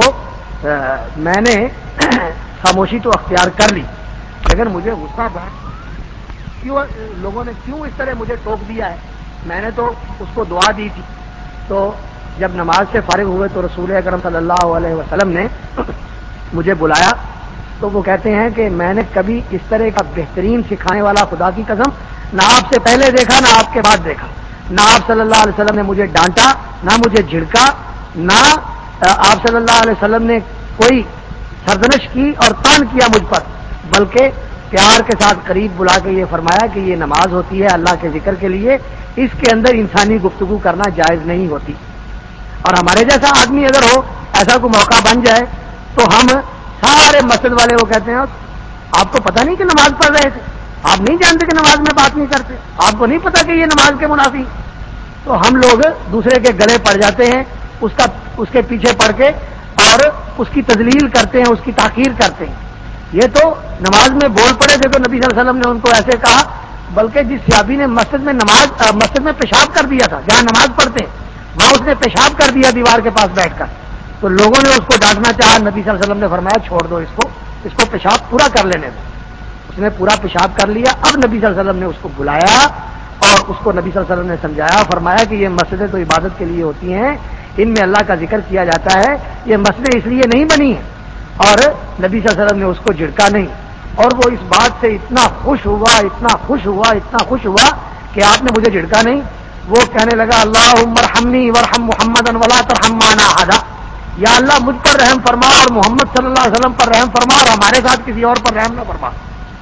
میں نے خاموشی تو اختیار کر لی، لیکن مجھے غصہ تھا کیوں لوگوں نے کیوں اس طرح مجھے ٹوک دیا ہے. میں نے تو اس کو دعا دی تھی. تو جب نماز سے فارغ ہوئے تو رسول اکرم صلی اللہ علیہ وسلم نے مجھے بلایا، تو وہ کہتے ہیں کہ میں نے کبھی اس طرح کا بہترین سکھانے والا خدا کی قسم نہ آپ سے پہلے دیکھا نہ آپ کے بعد دیکھا. نہ آپ صلی اللہ علیہ وسلم نے مجھے ڈانٹا، نہ مجھے جھڑکا، نہ آپ صلی اللہ علیہ وسلم نے کوئی سرزنش کی اور تان کیا مجھ پر، بلکہ پیار کے ساتھ قریب بلا کے یہ فرمایا کہ یہ نماز ہوتی ہے اللہ کے ذکر کے لیے، اس کے اندر انسانی گفتگو کرنا جائز نہیں ہوتی. اور ہمارے جیسا آدمی اگر ہو، ایسا کوئی موقع بن جائے، تو ہم سارے مسجد والے وہ کہتے ہیں آپ کو پتہ نہیں کہ نماز پڑھ رہے تھے، آپ نہیں جانتے کہ نماز میں بات نہیں کرتے، آپ کو نہیں پتا کہ یہ نماز کے منافی. تو ہم لوگ دوسرے کے گلے پڑ جاتے ہیں، اس کے پیچھے پڑ کے، اور اس کی تذلیل کرتے ہیں، اس کی تاخیر کرتے ہیں. یہ تو نماز میں بول پڑے تھے تو نبی صلی اللہ علیہ وسلم نے ان کو ایسے کہا، بلکہ جس صحابی نے مسجد میں پیشاب کر دیا تھا جہاں نماز پڑھتے ہیں، وہاں اس نے پیشاب کر دیا دیوار کے پاس بیٹھ کر، تو لوگوں نے اس کو ڈانٹنا چاہا، نبی صلی اللہ علیہ وسلم نے فرمایا چھوڑ دو اس کو پیشاب پورا کر لینے دو. اس نے پورا پیشاب کر لیا. اب نبی صلی اللہ علیہ وسلم نے اس کو بلایا اور اس کو نبی صلی اللہ علیہ وسلم نے سمجھایا، فرمایا کہ یہ مسجدیں تو عبادت کے لیے ہوتی ہیں، ان میں اللہ کا ذکر کیا جاتا ہے، یہ مسجدیں اس لیے نہیں بنی ہیں. اور نبی صلی اللہ علیہ وسلم نے اس کو جھڑکا نہیں، اور وہ اس بات سے اتنا خوش ہوا کہ آپ نے مجھے جھڑکا نہیں. وہ کہنے لگا اللہم ارحمنی وارحم محمدا ولا ترحم معنا احدا، یا اللہ مجھ پر رحم فرما اور محمد صلی اللہ علیہ وسلم پر رحم فرما اور ہمارے ساتھ کسی اور پر رحم نہ فرما.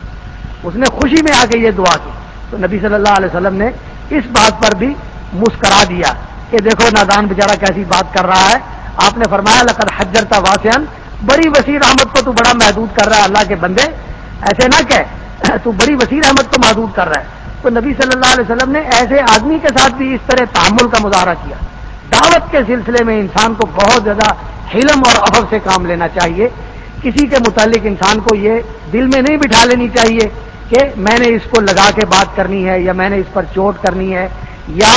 اس نے خوشی میں آ کے یہ دعا کی. تو نبی صلی اللہ علیہ وسلم نے اس بات پر بھی مسکرا دیا کہ دیکھو نادان بیچارہ کیسی بات کر رہا ہے. آپ نے فرمایا لقد حجرت واسعا، بڑی وسیع رحمت کو تو بڑا محدود کر رہا ہے، اللہ کے بندے ایسے نہ کہہ، تو بڑی وسیع رحمت کو محدود کر رہا ہے. تو نبی صلی اللہ علیہ وسلم نے ایسے آدمی کے ساتھ بھی اس طرح تحمل کا مظاہرہ کیا. دعوت کے سلسلے میں انسان کو بہت زیادہ حلم اور عفو سے کام لینا چاہیے. کسی کے متعلق انسان کو یہ دل میں نہیں بٹھا لینی چاہیے کہ میں نے اس کو لگا کے بات کرنی ہے، یا میں نے اس پر چوٹ کرنی ہے، یا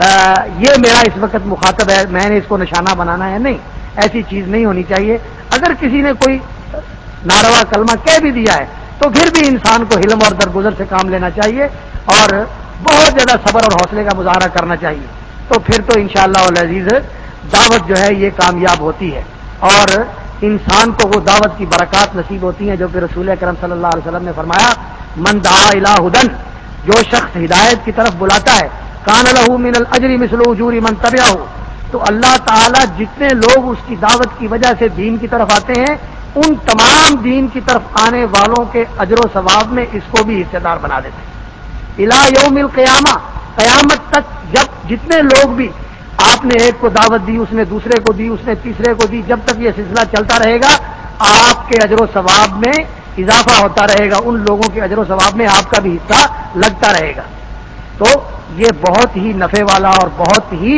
یہ میرا اس وقت مخاطب ہے میں نے اس کو نشانہ بنانا ہے. نہیں، ایسی چیز نہیں ہونی چاہیے. اگر کسی نے کوئی ناروا کلمہ کہہ بھی دیا ہے تو پھر بھی انسان کو حلم اور درگزر سے کام لینا چاہیے اور بہت زیادہ صبر اور حوصلے کا مظاہرہ کرنا چاہیے. تو پھر تو انشاءاللہ العزیز دعوت جو ہے یہ کامیاب ہوتی ہے، اور انسان کو وہ دعوت کی برکات نصیب ہوتی ہیں جو کہ رسول اکرم صلی اللہ علیہ وسلم نے فرمایا من دعا الی ہدی، جو شخص ہدایت کی طرف بلاتا ہے کان لہ من الاجر مثل اجور من تبعہ، تو اللہ تعالیٰ جتنے لوگ اس کی دعوت کی وجہ سے دین کی طرف آتے ہیں ان تمام دین کی طرف آنے والوں کے اجر و ثواب میں اس کو بھی حصے دار بنا دیتے ہیں. الی یوم القیامہ، قیامت تک جب جتنے لوگ بھی آپ نے ایک کو دعوت دی، اس نے دوسرے کو دی، اس نے تیسرے کو دی، جب تک یہ سلسلہ چلتا رہے گا آپ کے اجر و ثواب میں اضافہ ہوتا رہے گا، ان لوگوں کے اجر و ثواب میں آپ کا بھی حصہ لگتا رہے گا. تو یہ بہت ہی نفع والا اور بہت ہی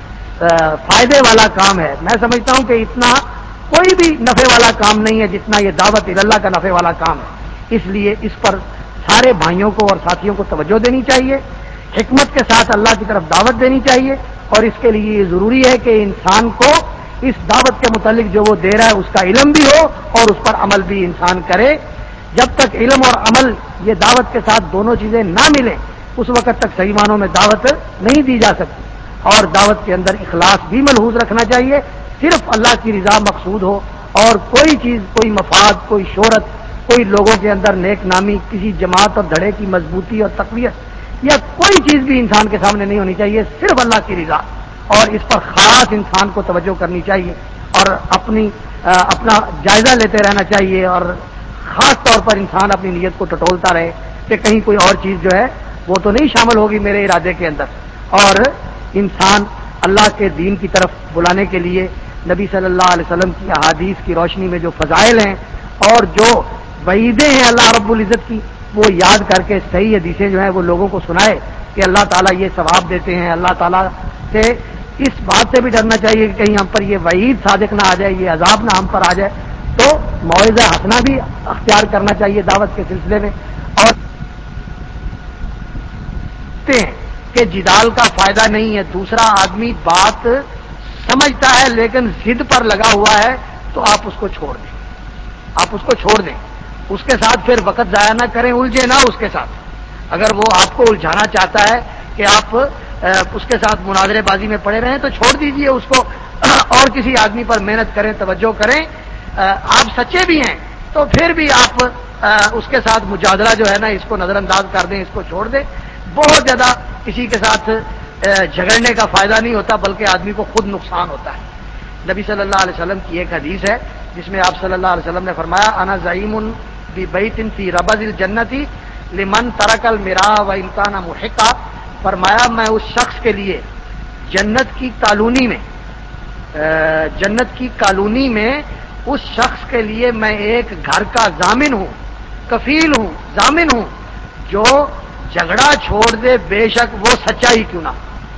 فائدے والا کام ہے. میں سمجھتا ہوں کہ اتنا کوئی بھی نفع والا کام نہیں ہے جتنا یہ دعوت اللہ کا نفع والا کام ہے. اس لیے اس پر سارے بھائیوں کو اور ساتھیوں کو توجہ دینی چاہیے، حکمت کے ساتھ اللہ کی طرف دعوت دینی چاہیے، اور اس کے لیے یہ ضروری ہے کہ انسان کو اس دعوت کے متعلق جو وہ دے رہا ہے اس کا علم بھی ہو اور اس پر عمل بھی انسان کرے. جب تک علم اور عمل یہ دعوت کے ساتھ دونوں چیزیں نہ ملیں اس وقت تک صحیح معنوں میں دعوت نہیں دی جا سکتی. اور دعوت کے اندر اخلاص بھی ملحوظ رکھنا چاہیے، صرف اللہ کی رضا مقصود ہو، اور کوئی چیز، کوئی مفاد، کوئی شہرت، کوئی لوگوں کے اندر نیک نامی، کسی جماعت اور دھڑے کی مضبوطی اور تقویت یا کوئی چیز بھی انسان کے سامنے نہیں ہونی چاہیے، صرف اللہ کی رضا. اور اس پر خاص انسان کو توجہ کرنی چاہیے اور اپنا جائزہ لیتے رہنا چاہیے، اور خاص طور پر انسان اپنی نیت کو ٹٹولتا رہے کہ کہیں کوئی اور چیز جو ہے وہ تو نہیں شامل ہوگی میرے ارادے کے اندر. اور انسان اللہ کے دین کی طرف بلانے کے لیے نبی صلی اللہ علیہ وسلم کی احادیث کی روشنی میں جو فضائل ہیں اور جو وعیدیں ہیں اللہ رب العزت کی، وہ یاد کر کے صحیح حدیثیں جو ہیں وہ لوگوں کو سنائے کہ اللہ تعالیٰ یہ ثواب دیتے ہیں. اللہ تعالیٰ سے اس بات سے بھی ڈرنا چاہیے کہ کہیں ہم پر یہ وعید صادق نہ آ جائے، یہ عذاب نہ ہم پر آ جائے. تو موعظہ حسنہ بھی اختیار کرنا چاہیے دعوت کے سلسلے میں. اور کہ جدال کا فائدہ نہیں ہے. دوسرا آدمی بات سمجھتا ہے لیکن ضد پر لگا ہوا ہے تو آپ اس کو چھوڑ دیں، آپ اس کو چھوڑ دیں، اس کے ساتھ پھر وقت ضائع نہ کریں، الجھے نہ اس کے ساتھ. اگر وہ آپ کو الجھانا چاہتا ہے کہ آپ اس کے ساتھ مناظرے بازی میں پڑے رہیں تو چھوڑ دیجئے اس کو اور کسی آدمی پر محنت کریں، توجہ کریں. آپ سچے بھی ہیں تو پھر بھی آپ اس کے ساتھ مجادلہ جو ہے نا اس کو نظر انداز کر دیں، اس کو چھوڑ دیں. بہت زیادہ کسی کے ساتھ جھگڑنے کا فائدہ نہیں ہوتا بلکہ آدمی کو خود نقصان ہوتا ہے. نبی صلی اللہ علیہ وسلم کی ایک حدیث ہے جس میں آپ صلی اللہ علیہ وسلم نے فرمایا انا زعیم ببیت فی ربض الجنت لمن ترک المراء وان کان محقا. فرمایا میں اس شخص کے لیے جنت کی کالونی میں اس شخص کے لیے میں ایک گھر کا ضامن ہوں، کفیل ہوں، ضامن ہوں، جو جھگڑا چھوڑ دے بے شک وہ سچا ہی کیوں نہ.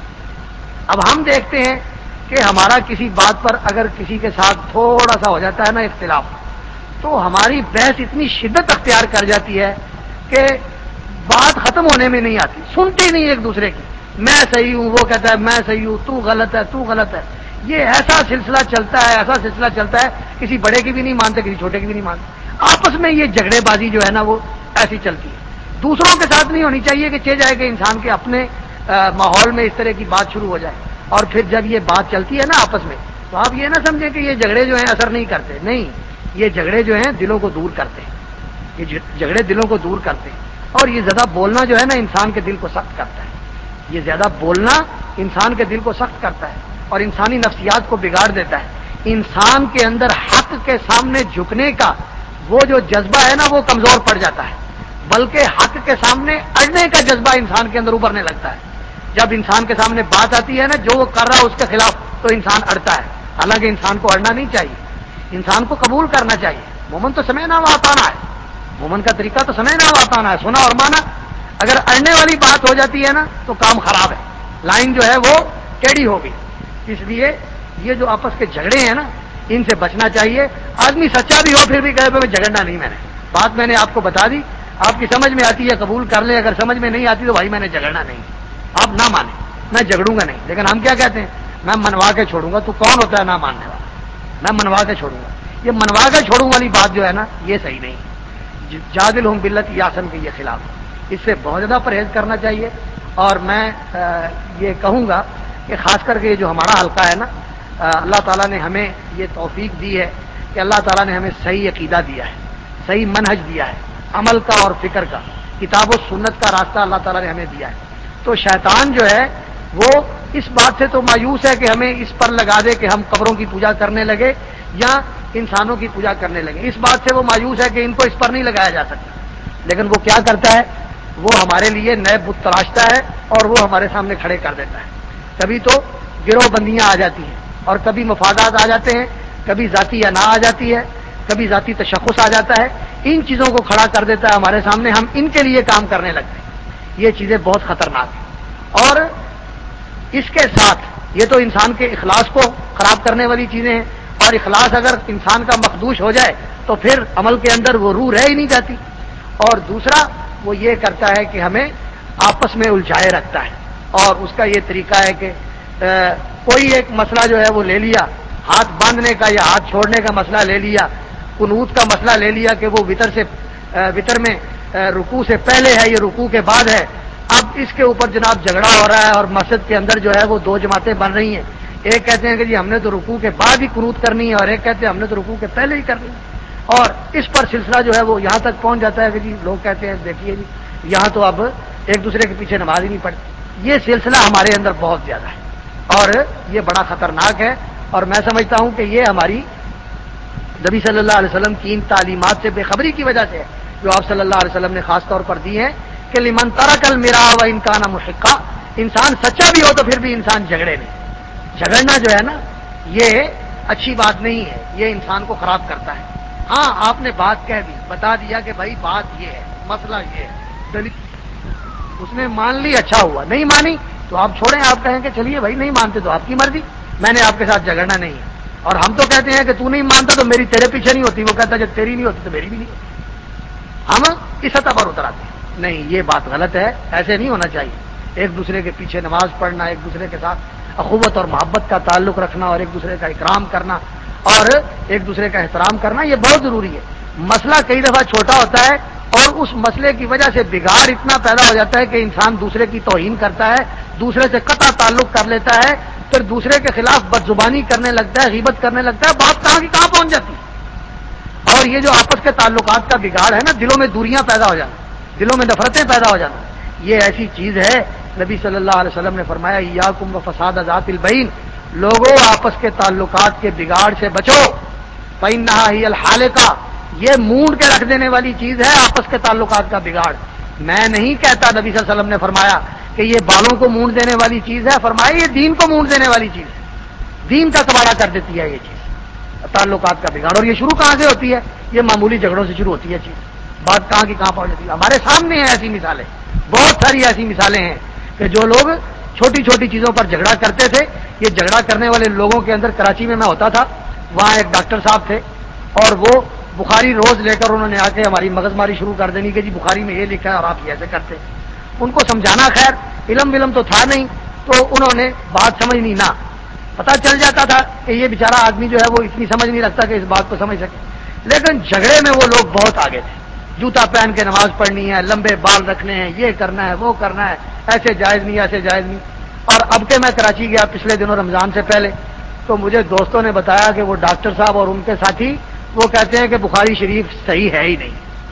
اب ہم دیکھتے ہیں کہ ہمارا کسی بات پر اگر کسی کے ساتھ تھوڑا سا ہو جاتا ہے نا اختلاف، تو ہماری بحث اتنی شدت اختیار کر جاتی ہے کہ بات ختم ہونے میں نہیں آتی، سنتے نہیں ایک دوسرے کی. میں صحیح ہوں، وہ کہتا ہے میں صحیح ہوں، تو غلط ہے، تو غلط ہے. یہ ایسا سلسلہ چلتا ہے، ایسا سلسلہ چلتا ہے، کسی بڑے کی بھی نہیں مانتے، کسی چھوٹے کی بھی نہیں مانتے. آپس میں یہ جھگڑے بازی جو ہے نا وہ ایسی چلتی ہے. دوسروں کے ساتھ نہیں ہونی چاہیے کہ جائے کہ انسان کے اپنے ماحول میں اس طرح کی بات شروع ہو جائے. اور پھر جب یہ بات چلتی ہے نا آپس میں تو آپ یہ نہ سمجھیں کہ یہ جھگڑے جو ہیں اثر نہیں کرتے. نہیں، یہ جھگڑے جو ہیں دلوں کو دور کرتے ہیں، یہ جھگڑے دلوں کو دور کرتے ہیں. اور یہ زیادہ بولنا جو ہے نا انسان کے دل کو سخت کرتا ہے. یہ زیادہ بولنا انسان کے دل کو سخت کرتا ہے اور انسانی نفسیات کو بگاڑ دیتا ہے. انسان کے اندر حق کے سامنے جھکنے کا وہ جو جذبہ ہے نا وہ کمزور پڑ جاتا ہے، بلکہ حق کے سامنے اڑنے کا جذبہ انسان کے اندر ابھرنے لگتا ہے. جب انسان کے سامنے بات آتی ہے نا جو وہ کر رہا ہے اس کے خلاف تو انسان اڑتا ہے. حالانکہ انسان کو اڑنا نہیں چاہیے، انسان کو قبول کرنا چاہیے. مومن تو سمعنا واطعنا ہے، مومن کا طریقہ تو سمعنا واطعنا ہے، سنا اور مانا. اگر اڑنے والی بات ہو جاتی ہے نا تو کام خراب ہے، لائن جو ہے وہ ٹیڑھی ہوگی. اس لیے یہ جو آپس کے جھگڑے ہیں نا ان سے بچنا چاہیے. آدمی سچا بھی ہو پھر بھی کہے میں جھگڑنا نہیں، بات میں نے آپ کو بتا دی، آپ کی سمجھ میں آتی ہے قبول کر لیں، اگر سمجھ میں نہیں آتی تو بھائی میں نے جھگڑنا نہیں. آپ نہ مانیں، میں جھگڑوں گا نہیں. لیکن ہم کیا کہتے ہیں، میں منوا کے چھوڑوں گا. تو کون ہوتا ہے نہ ماننے والا؟ میں منوا کے چھوڑوں گا. یہ منوا کے چھوڑوں والی بات جو ہے نا یہ صحیح نہیں. جادل ہوں بلت یاسن کے یہ خلاف، اس سے بہت زیادہ پرہیز کرنا چاہیے. اور میں یہ کہوں گا کہ خاص کر کے جو ہمارا حلقہ ہے نا، اللہ تعالیٰ نے ہمیں یہ توفیق دی ہے کہ اللہ تعالیٰ نے ہمیں صحیح عقیدہ دیا ہے، صحیح منہج دیا ہے، عمل کا اور فکر کا، کتاب و سنت کا راستہ اللہ تعالیٰ نے ہمیں دیا ہے. تو شیطان جو ہے وہ اس بات سے تو مایوس ہے کہ ہمیں اس پر لگا دے کہ ہم قبروں کی پوجا کرنے لگے یا انسانوں کی پوجا کرنے لگے. اس بات سے وہ مایوس ہے کہ ان کو اس پر نہیں لگایا جا سکتا. لیکن وہ کیا کرتا ہے، وہ ہمارے لیے نئے بت تراشتا ہے اور وہ ہمارے سامنے کھڑے کر دیتا ہے. کبھی تو گروہ بندیاں آ جاتی ہیں اور کبھی مفادات آ جاتے ہیں، کبھی ذاتی انا آ جاتی ہے، کبھی ذاتی تشخص آ جاتا ہے. ان چیزوں کو کھڑا کر دیتا ہے ہمارے سامنے، ہم ان کے لیے کام کرنے لگتے ہیں. یہ چیزیں بہت خطرناک ہیں. اور اس کے ساتھ یہ تو انسان کے اخلاص کو خراب کرنے والی چیزیں ہیں. اور اخلاص اگر انسان کا مخدوش ہو جائے تو پھر عمل کے اندر وہ روح رہ ہی نہیں جاتی. اور دوسرا وہ یہ کرتا ہے کہ ہمیں آپس میں الجھائے رکھتا ہے. اور اس کا یہ طریقہ ہے کہ کوئی ایک مسئلہ جو ہے وہ لے لیا، ہاتھ باندھنے کا یا ہاتھ چھوڑنے کا مسئلہ لے لیا، قنوت کا مسئلہ لے لیا کہ وہ وتر میں رکوع سے پہلے ہے، یہ رکوع کے بعد ہے. اب اس کے اوپر جناب جھگڑا ہو رہا ہے اور مسجد کے اندر جو ہے وہ دو جماعتیں بن رہی ہیں. ایک کہتے ہیں کہ جی ہم نے تو رکوع کے بعد ہی قنوت کرنی ہے اور ایک کہتے ہیں ہم نے تو رکوع کے پہلے ہی کرنی ہے. اور اس پر سلسلہ جو ہے وہ یہاں تک پہنچ جاتا ہے کہ جی لوگ کہتے ہیں دیکھیے جی یہاں تو اب ایک دوسرے کے پیچھے نماز ہی نہیں پڑتی. یہ سلسلہ ہمارے اندر بہت زیادہ ہے اور یہ بڑا خطرناک ہے. اور میں سمجھتا ہوں کہ یہ ہماری نبی صلی اللہ علیہ وسلم کی ان تعلیمات سے بے خبری کی وجہ سے ہے جو آپ صلی اللہ علیہ وسلم نے خاص طور پر دی ہیں کہ لمن ترک المراء وان کان محقا، انسان سچا بھی ہو تو پھر بھی انسان جھگڑے نہیں. جھگڑنا جو ہے نا یہ اچھی بات نہیں ہے، یہ انسان کو خراب کرتا ہے. ہاں آپ نے بات کہہ دی، بتا دیا کہ بھائی بات یہ ہے، مسئلہ یہ ہے، دلیل اس نے مان لی، اچھا ہوا. نہیں مانی تو آپ چھوڑیں، آپ کہیں کہ چلیے بھائی نہیں مانتے تو آپ کی مرضی، میں نے آپ کے ساتھ جھگڑنا نہیں ہے. اور ہم تو کہتے ہیں کہ تو نہیں مانتا تو میری تیرے پیچھے نہیں ہوتی، وہ کہتا ہے جب تیری نہیں ہوتی تو میری بھی نہیں ہوتی. ہم اس سطح پر اتر آتے ہیں. نہیں، یہ بات غلط ہے، ایسے نہیں ہونا چاہیے. ایک دوسرے کے پیچھے نماز پڑھنا، ایک دوسرے کے ساتھ اخوت اور محبت کا تعلق رکھنا، اور ایک دوسرے کا اکرام کرنا اور ایک دوسرے کا احترام کرنا، یہ بہت ضروری ہے. مسئلہ کئی دفعہ چھوٹا ہوتا ہے اور اس مسئلے کی وجہ سے بگاڑ اتنا پیدا ہو جاتا ہے کہ انسان دوسرے کی توہین کرتا ہے، دوسرے سے قطع تعلق کر لیتا ہے، پھر دوسرے کے خلاف بدزبانی کرنے لگتا ہے، غیبت کرنے لگتا ہے، بات کہاں کی کہاں پہنچ جاتی ہے. اور یہ جو آپس کے تعلقات کا بگاڑ ہے نا، دلوں میں دوریاں پیدا ہو جانا، دلوں میں نفرتیں پیدا ہو جانا، یہ ایسی چیز ہے. نبی صلی اللہ علیہ وسلم نے فرمایا ایاکم وفساد ذات البین، لوگوں آپس کے تعلقات کے بگاڑ سے بچو. فإنھا ہی الحالقہ، یہ مونڈ کے رکھ دینے والی چیز ہے آپس کے تعلقات کا بگاڑ. میں نہیں کہتا، نبی صلی اللہ علیہ وسلم نے فرمایا کہ یہ بالوں کو مونڈ دینے والی چیز ہے، فرمایا یہ دین کو مونڈ دینے والی چیز ہے، دین کا کباڑا کر دیتی ہے یہ چیز، تعلقات کا بگاڑ. اور یہ شروع کہاں سے ہوتی ہے؟ یہ معمولی جھگڑوں سے شروع ہوتی ہے چیز. بات کہاں کی کہاں پہنچ جاتی ہے. ہمارے سامنے ہیں ایسی مثالیں، بہت ساری ایسی مثالیں ہیں کہ جو لوگ چھوٹی چھوٹی چیزوں پر جھگڑا کرتے تھے. یہ جھگڑا کرنے والے لوگوں کے اندر کراچی میں ہوتا تھا، وہاں ایک ڈاکٹر صاحب تھے اور وہ بخاری روز لے کر انہوں نے آ کے ہماری مغز ماری شروع کر دینی کہ جی بخاری میں یہ لکھا ہے اور آپ یہ ایسے کرتے. ان کو سمجھانا، خیر علم ولم تو تھا نہیں، تو انہوں نے بات سمجھنی نہ. پتہ چل جاتا تھا کہ یہ بیچارہ آدمی جو ہے وہ اتنی سمجھ نہیں رکھتا کہ اس بات کو سمجھ سکے. لیکن جھگڑے میں وہ لوگ بہت آگے تھے. جوتا پہن کے نماز پڑھنی ہے، لمبے بال رکھنے ہیں، یہ کرنا ہے وہ کرنا ہے، ایسے جائز نہیں ایسے جائز نہیں. اور اب کہ میں کراچی گیا پچھلے دنوں رمضان سے پہلے، تو مجھے دوستوں نے بتایا کہ وہ ڈاکٹر صاحب اور ان کے ساتھی وہ کہتے ہیں کہ بخاری شریف صحیح ہے ہی نہیں،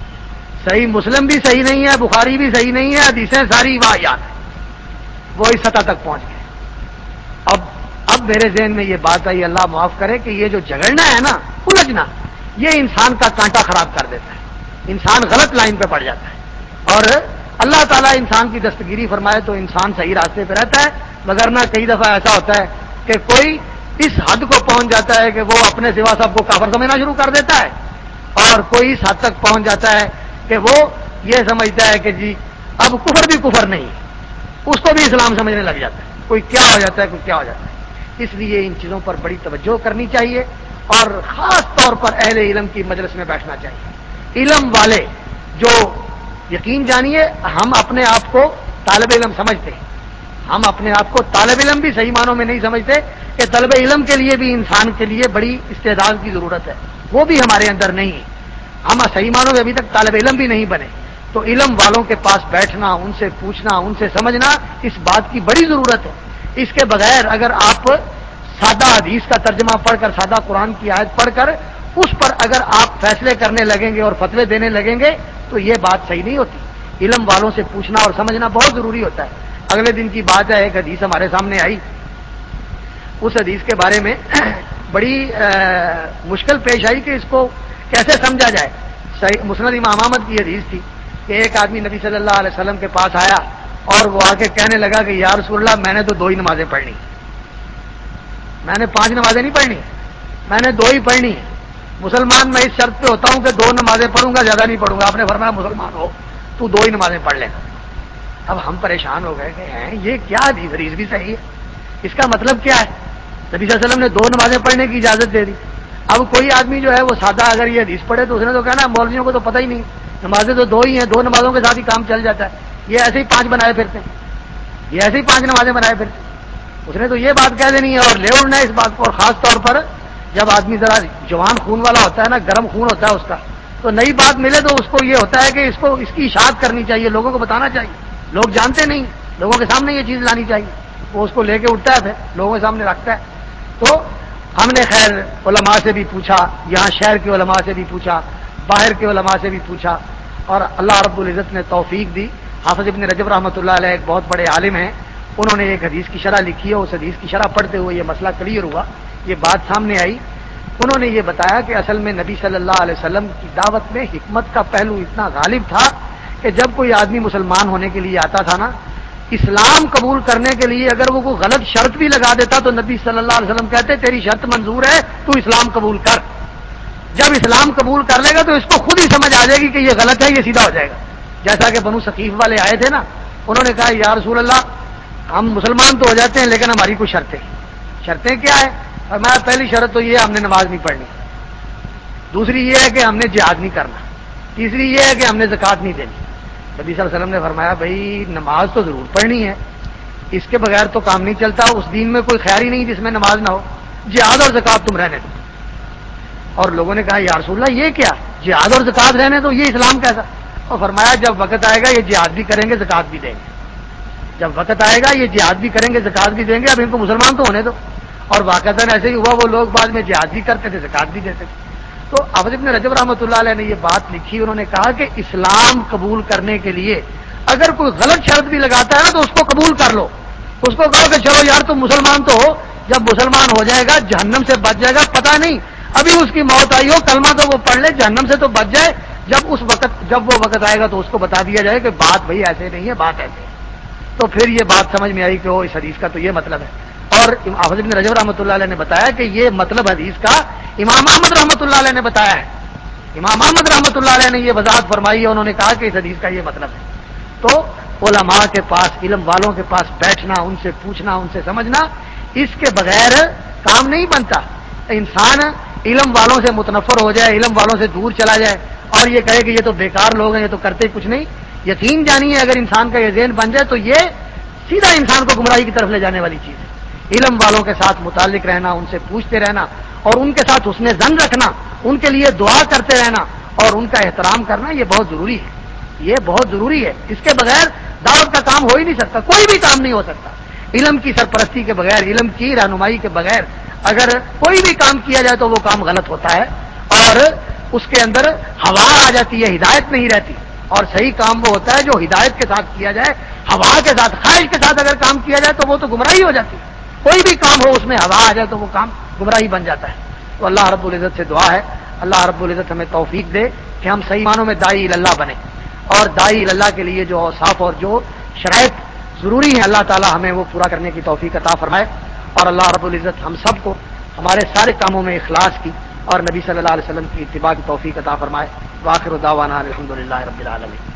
صحیح مسلم بھی صحیح نہیں ہے، بخاری بھی صحیح نہیں ہے، حدیثیں ساری واہیات ہیں. وہ اس سطح تک پہنچ گئے. اب میرے ذہن میں یہ بات آئی، اللہ معاف کرے، کہ یہ جو جھگڑنا ہے نا، الجھنا، یہ انسان کا کانٹا خراب کر دیتا ہے، انسان غلط لائن پہ پڑ جاتا ہے. اور اللہ تعالیٰ انسان کی دستگیری فرمائے تو انسان صحیح راستے پہ رہتا ہے. مگر نہ کئی دفعہ ایسا ہوتا ہے کہ کوئی اس حد کو پہنچ جاتا ہے کہ وہ اپنے سوا سب کو کافر سمجھنا شروع کر دیتا ہے، اور کوئی اس حد تک پہنچ جاتا ہے کہ وہ یہ سمجھتا ہے کہ جی اب کفر بھی کفر نہیں، اس کو بھی اسلام سمجھنے لگ جاتا ہے. کوئی کیا ہو جاتا ہے، کوئی کیا ہو جاتا ہے. اس لیے ان چیزوں پر بڑی توجہ کرنی چاہیے اور خاص طور پر اہل علم کی مجلس میں بیٹھنا چاہیے. علم والے جو، یقین جانیے ہم اپنے آپ کو طالب علم سمجھتے ہیں، ہم اپنے آپ کو طالب علم بھی صحیح معنوں میں نہیں سمجھتے کہ طالب علم کے لیے بھی انسان کے لیے بڑی استعداد کی ضرورت ہے، وہ بھی ہمارے اندر نہیں ہے. ہم صحیح معنوں میں ابھی تک طالب علم بھی نہیں بنے. تو علم والوں کے پاس بیٹھنا، ان سے پوچھنا، ان سے سمجھنا، اس بات کی بڑی ضرورت ہے. اس کے بغیر اگر آپ سادہ حدیث کا ترجمہ پڑھ کر، سادہ قرآن کی آیت پڑھ کر اس پر اگر آپ فیصلے کرنے لگیں گے اور فتوے دینے لگیں گے تو یہ بات صحیح نہیں ہوتی. علم والوں سے پوچھنا اور سمجھنا بہت ضروری ہوتا ہے. اگلے دن کی بات ہے، ایک حدیث ہمارے سامنے آئی، اس حدیث کے بارے میں بڑی مشکل پیش آئی کہ اس کو کیسے سمجھا جائے. صحیح مسند امام احمد کی حدیث تھی کہ ایک آدمی نبی صلی اللہ علیہ وسلم کے پاس آیا اور وہ آ کے کہنے لگا کہ یا رسول اللہ میں نے تو 2 ہی نمازیں پڑھنی، میں نے 5 نمازیں نہیں پڑھنی، میں نے 2 ہی پڑھنی. مسلمان میں اس شرط پہ ہوتا ہوں کہ 2 نمازیں پڑھوں گا، زیادہ نہیں پڑھوں گا. آپ نے فرمایا مسلمان ہو تو 2 ہی نمازیں پڑھ لینا. اب ہم پریشان ہو گئے کہ ہیں یہ کیا حدیث بھی صحیح ہے، اس کا مطلب کیا ہے؟ نبی صلی اللہ علیہ وسلم نے 2 نمازیں پڑھنے کی اجازت دے دی. اب کوئی آدمی جو ہے وہ سادہ اگر یہ حدیث پڑھے تو اس نے تو کہنا مولویوں کو تو پتہ ہی نہیں، نمازیں تو 2 ہی ہیں، 2 نمازوں کے ساتھ ہی کام چل جاتا ہے، یہ ایسے ہی 5 بنائے پھرتے ہیں، یہ ایسے ہی 5 نمازیں بنائے پھرتے ہیں. اس نے تو یہ بات کہہ دینی ہے اور لے اڑنا ہے اس بات کو. اور خاص طور پر جب آدمی ذرا جوان خون والا ہوتا ہے نا، گرم خون ہوتا ہے اس کا، تو نئی بات ملے تو اس کو یہ ہوتا ہے کہ اس کی اشاعت کرنی چاہیے، لوگوں کو بتانا چاہیے. لوگ جانتے نہیں، لوگوں کے سامنے یہ چیز لانی چاہیے. وہ اس کو لے کے اٹھتا ہے، پھر لوگوں کے سامنے رکھتا ہے. تو ہم نے خیر علماء سے بھی پوچھا، یہاں شہر کے علماء سے بھی پوچھا، باہر کے علماء سے بھی پوچھا، اور اللہ رب العزت نے توفیق دی. حافظ ابن رجب رحمۃ اللہ علیہ ایک بہت بڑے عالم ہیں، انہوں نے ایک حدیث کی شرح لکھی ہے. اس حدیث کی شرح پڑھتے ہوئے یہ مسئلہ کلیئر ہوا، یہ بات سامنے آئی. انہوں نے یہ بتایا کہ اصل میں نبی صلی اللہ علیہ وسلم کی دعوت میں حکمت کا پہلو اتنا غالب تھا کہ کہ جب کوئی آدمی مسلمان ہونے کے لیے آتا تھا نا، اسلام قبول کرنے کے لیے اگر وہ کوئی غلط شرط بھی لگا دیتا تو نبی صلی اللہ علیہ وسلم کہتے تیری شرط منظور ہے، تو اسلام قبول کر۔ جب اسلام قبول کر لے گا تو اس کو خود ہی سمجھ آ جائے گی کہ یہ غلط ہے، یہ سیدھا ہو جائے گا۔ جیسا کہ بنو ثقیف والے آئے تھے نا، انہوں نے کہا یا رسول اللہ ہم مسلمان تو ہو جاتے ہیں لیکن ہماری کچھ شرطیں۔ شرطیں کیا ہے؟ فرمایا پہلی شرط تو یہ ہم نے نماز نہیں پڑھنی، دوسری یہ ہے کہ ہم نے جہاد نہیں کرنا، تیسری یہ ہے کہ ہم نے زکوٰۃ نہیں دینی۔ نبی صلی اللہ علیہ وسلم نے فرمایا بھائی نماز تو ضرور پڑھنی ہے، اس کے بغیر تو کام نہیں چلتا، اس دین میں کوئی خیر ہی نہیں جس میں نماز نہ ہو، جہاد اور زکوٰۃ تم رہنے دو۔ اور لوگوں نے کہا یا رسول اللہ یہ کیا، جہاد اور زکوٰۃ رہنے دو، یہ اسلام کیسا؟ اور فرمایا جب وقت آئے گا یہ جہاد بھی کریں گے زکوٰۃ بھی دیں گے، جب وقت آئے گا یہ جہاد بھی کریں گے زکوٰۃ بھی دیں گے، اب ان کو مسلمان تو ہونے دو۔ اور واقعتاً ایسے ہی ہوا، وہ لوگ بعد میں جہاد بھی کرتے تھے زکوٰۃ بھی دیتے تھے۔ تو حافظ ابن رجب رحمۃ اللہ علیہ نے یہ بات لکھی، انہوں نے کہا کہ اسلام قبول کرنے کے لیے اگر کوئی غلط شرط بھی لگاتا ہے نا تو اس کو قبول کر لو، اس کو کہو کہ چلو یار تم مسلمان تو ہو، جب مسلمان ہو جائے گا جہنم سے بچ جائے گا، پتہ نہیں ابھی اس کی موت آئی ہو، کلمہ تو وہ پڑھ لے جہنم سے تو بچ جائے، جب وہ وقت آئے گا تو اس کو بتا دیا جائے کہ بات بھائی ایسے نہیں ہے، بات ایسے ہے۔ تو پھر یہ بات سمجھ میں آئی کہ اس حدیث کا تو یہ مطلب ہے۔ اور حافظ ابن رجب رحمۃ اللہ علیہ نے بتایا کہ یہ مطلب حدیث کا امام احمد رحمۃ اللہ علیہ نے بتایا ہے، امام احمد رحمۃ اللہ علیہ نے یہ وضاحت فرمائی ہے، انہوں نے کہا کہ اس حدیث کا یہ مطلب ہے۔ تو علماء کے پاس، علم والوں کے پاس بیٹھنا، ان سے پوچھنا، ان سے سمجھنا، اس کے بغیر کام نہیں بنتا۔ انسان علم والوں سے متنفر ہو جائے، علم والوں سے دور چلا جائے اور یہ کہے کہ یہ تو بیکار لوگ ہیں، یہ تو کرتے کچھ نہیں، یقین جانیے اگر انسان کا یہ ذہن بن جائے تو یہ سیدھا انسان کو گمراہی کی طرف لے جانے والی چیز ہے۔ علم والوں کے ساتھ متعلق رہنا، ان سے پوچھتے رہنا اور ان کے ساتھ حسن ظن رکھنا، ان کے لیے دعا کرتے رہنا اور ان کا احترام کرنا، یہ بہت ضروری ہے، یہ بہت ضروری ہے۔ اس کے بغیر دعوت کا کام ہو ہی نہیں سکتا، کوئی بھی کام نہیں ہو سکتا۔ علم کی سرپرستی کے بغیر، علم کی رہنمائی کے بغیر اگر کوئی بھی کام کیا جائے تو وہ کام غلط ہوتا ہے اور اس کے اندر ہوا آ جاتی ہے، ہدایت نہیں رہتی۔ اور صحیح کام وہ ہوتا ہے جو ہدایت کے ساتھ کیا جائے، ہوا کے ساتھ، خواہش کے ساتھ اگر کام کیا جائے تو وہ تو گمراہی ہو جاتی ہے۔ کوئی بھی کام ہو اس میں ہوا آ جائے تو وہ کام گمراہی بن جاتا ہے۔ تو اللہ رب العزت سے دعا ہے، اللہ رب العزت ہمیں توفیق دے کہ ہم صحیح معنوں میں داعی اللہ بنیں، اور داعی اللہ کے لیے جو اوصاف اور جو شرائط ضروری ہیں اللہ تعالی ہمیں وہ پورا کرنے کی توفیق عطا فرمائے، اور اللہ رب العزت ہم سب کو ہمارے سارے کاموں میں اخلاص کی اور نبی صلی اللہ علیہ وسلم کی اتباع کی توفیق عطا فرمائے۔ وآخر دعوانا الحمدللہ رب العالمین۔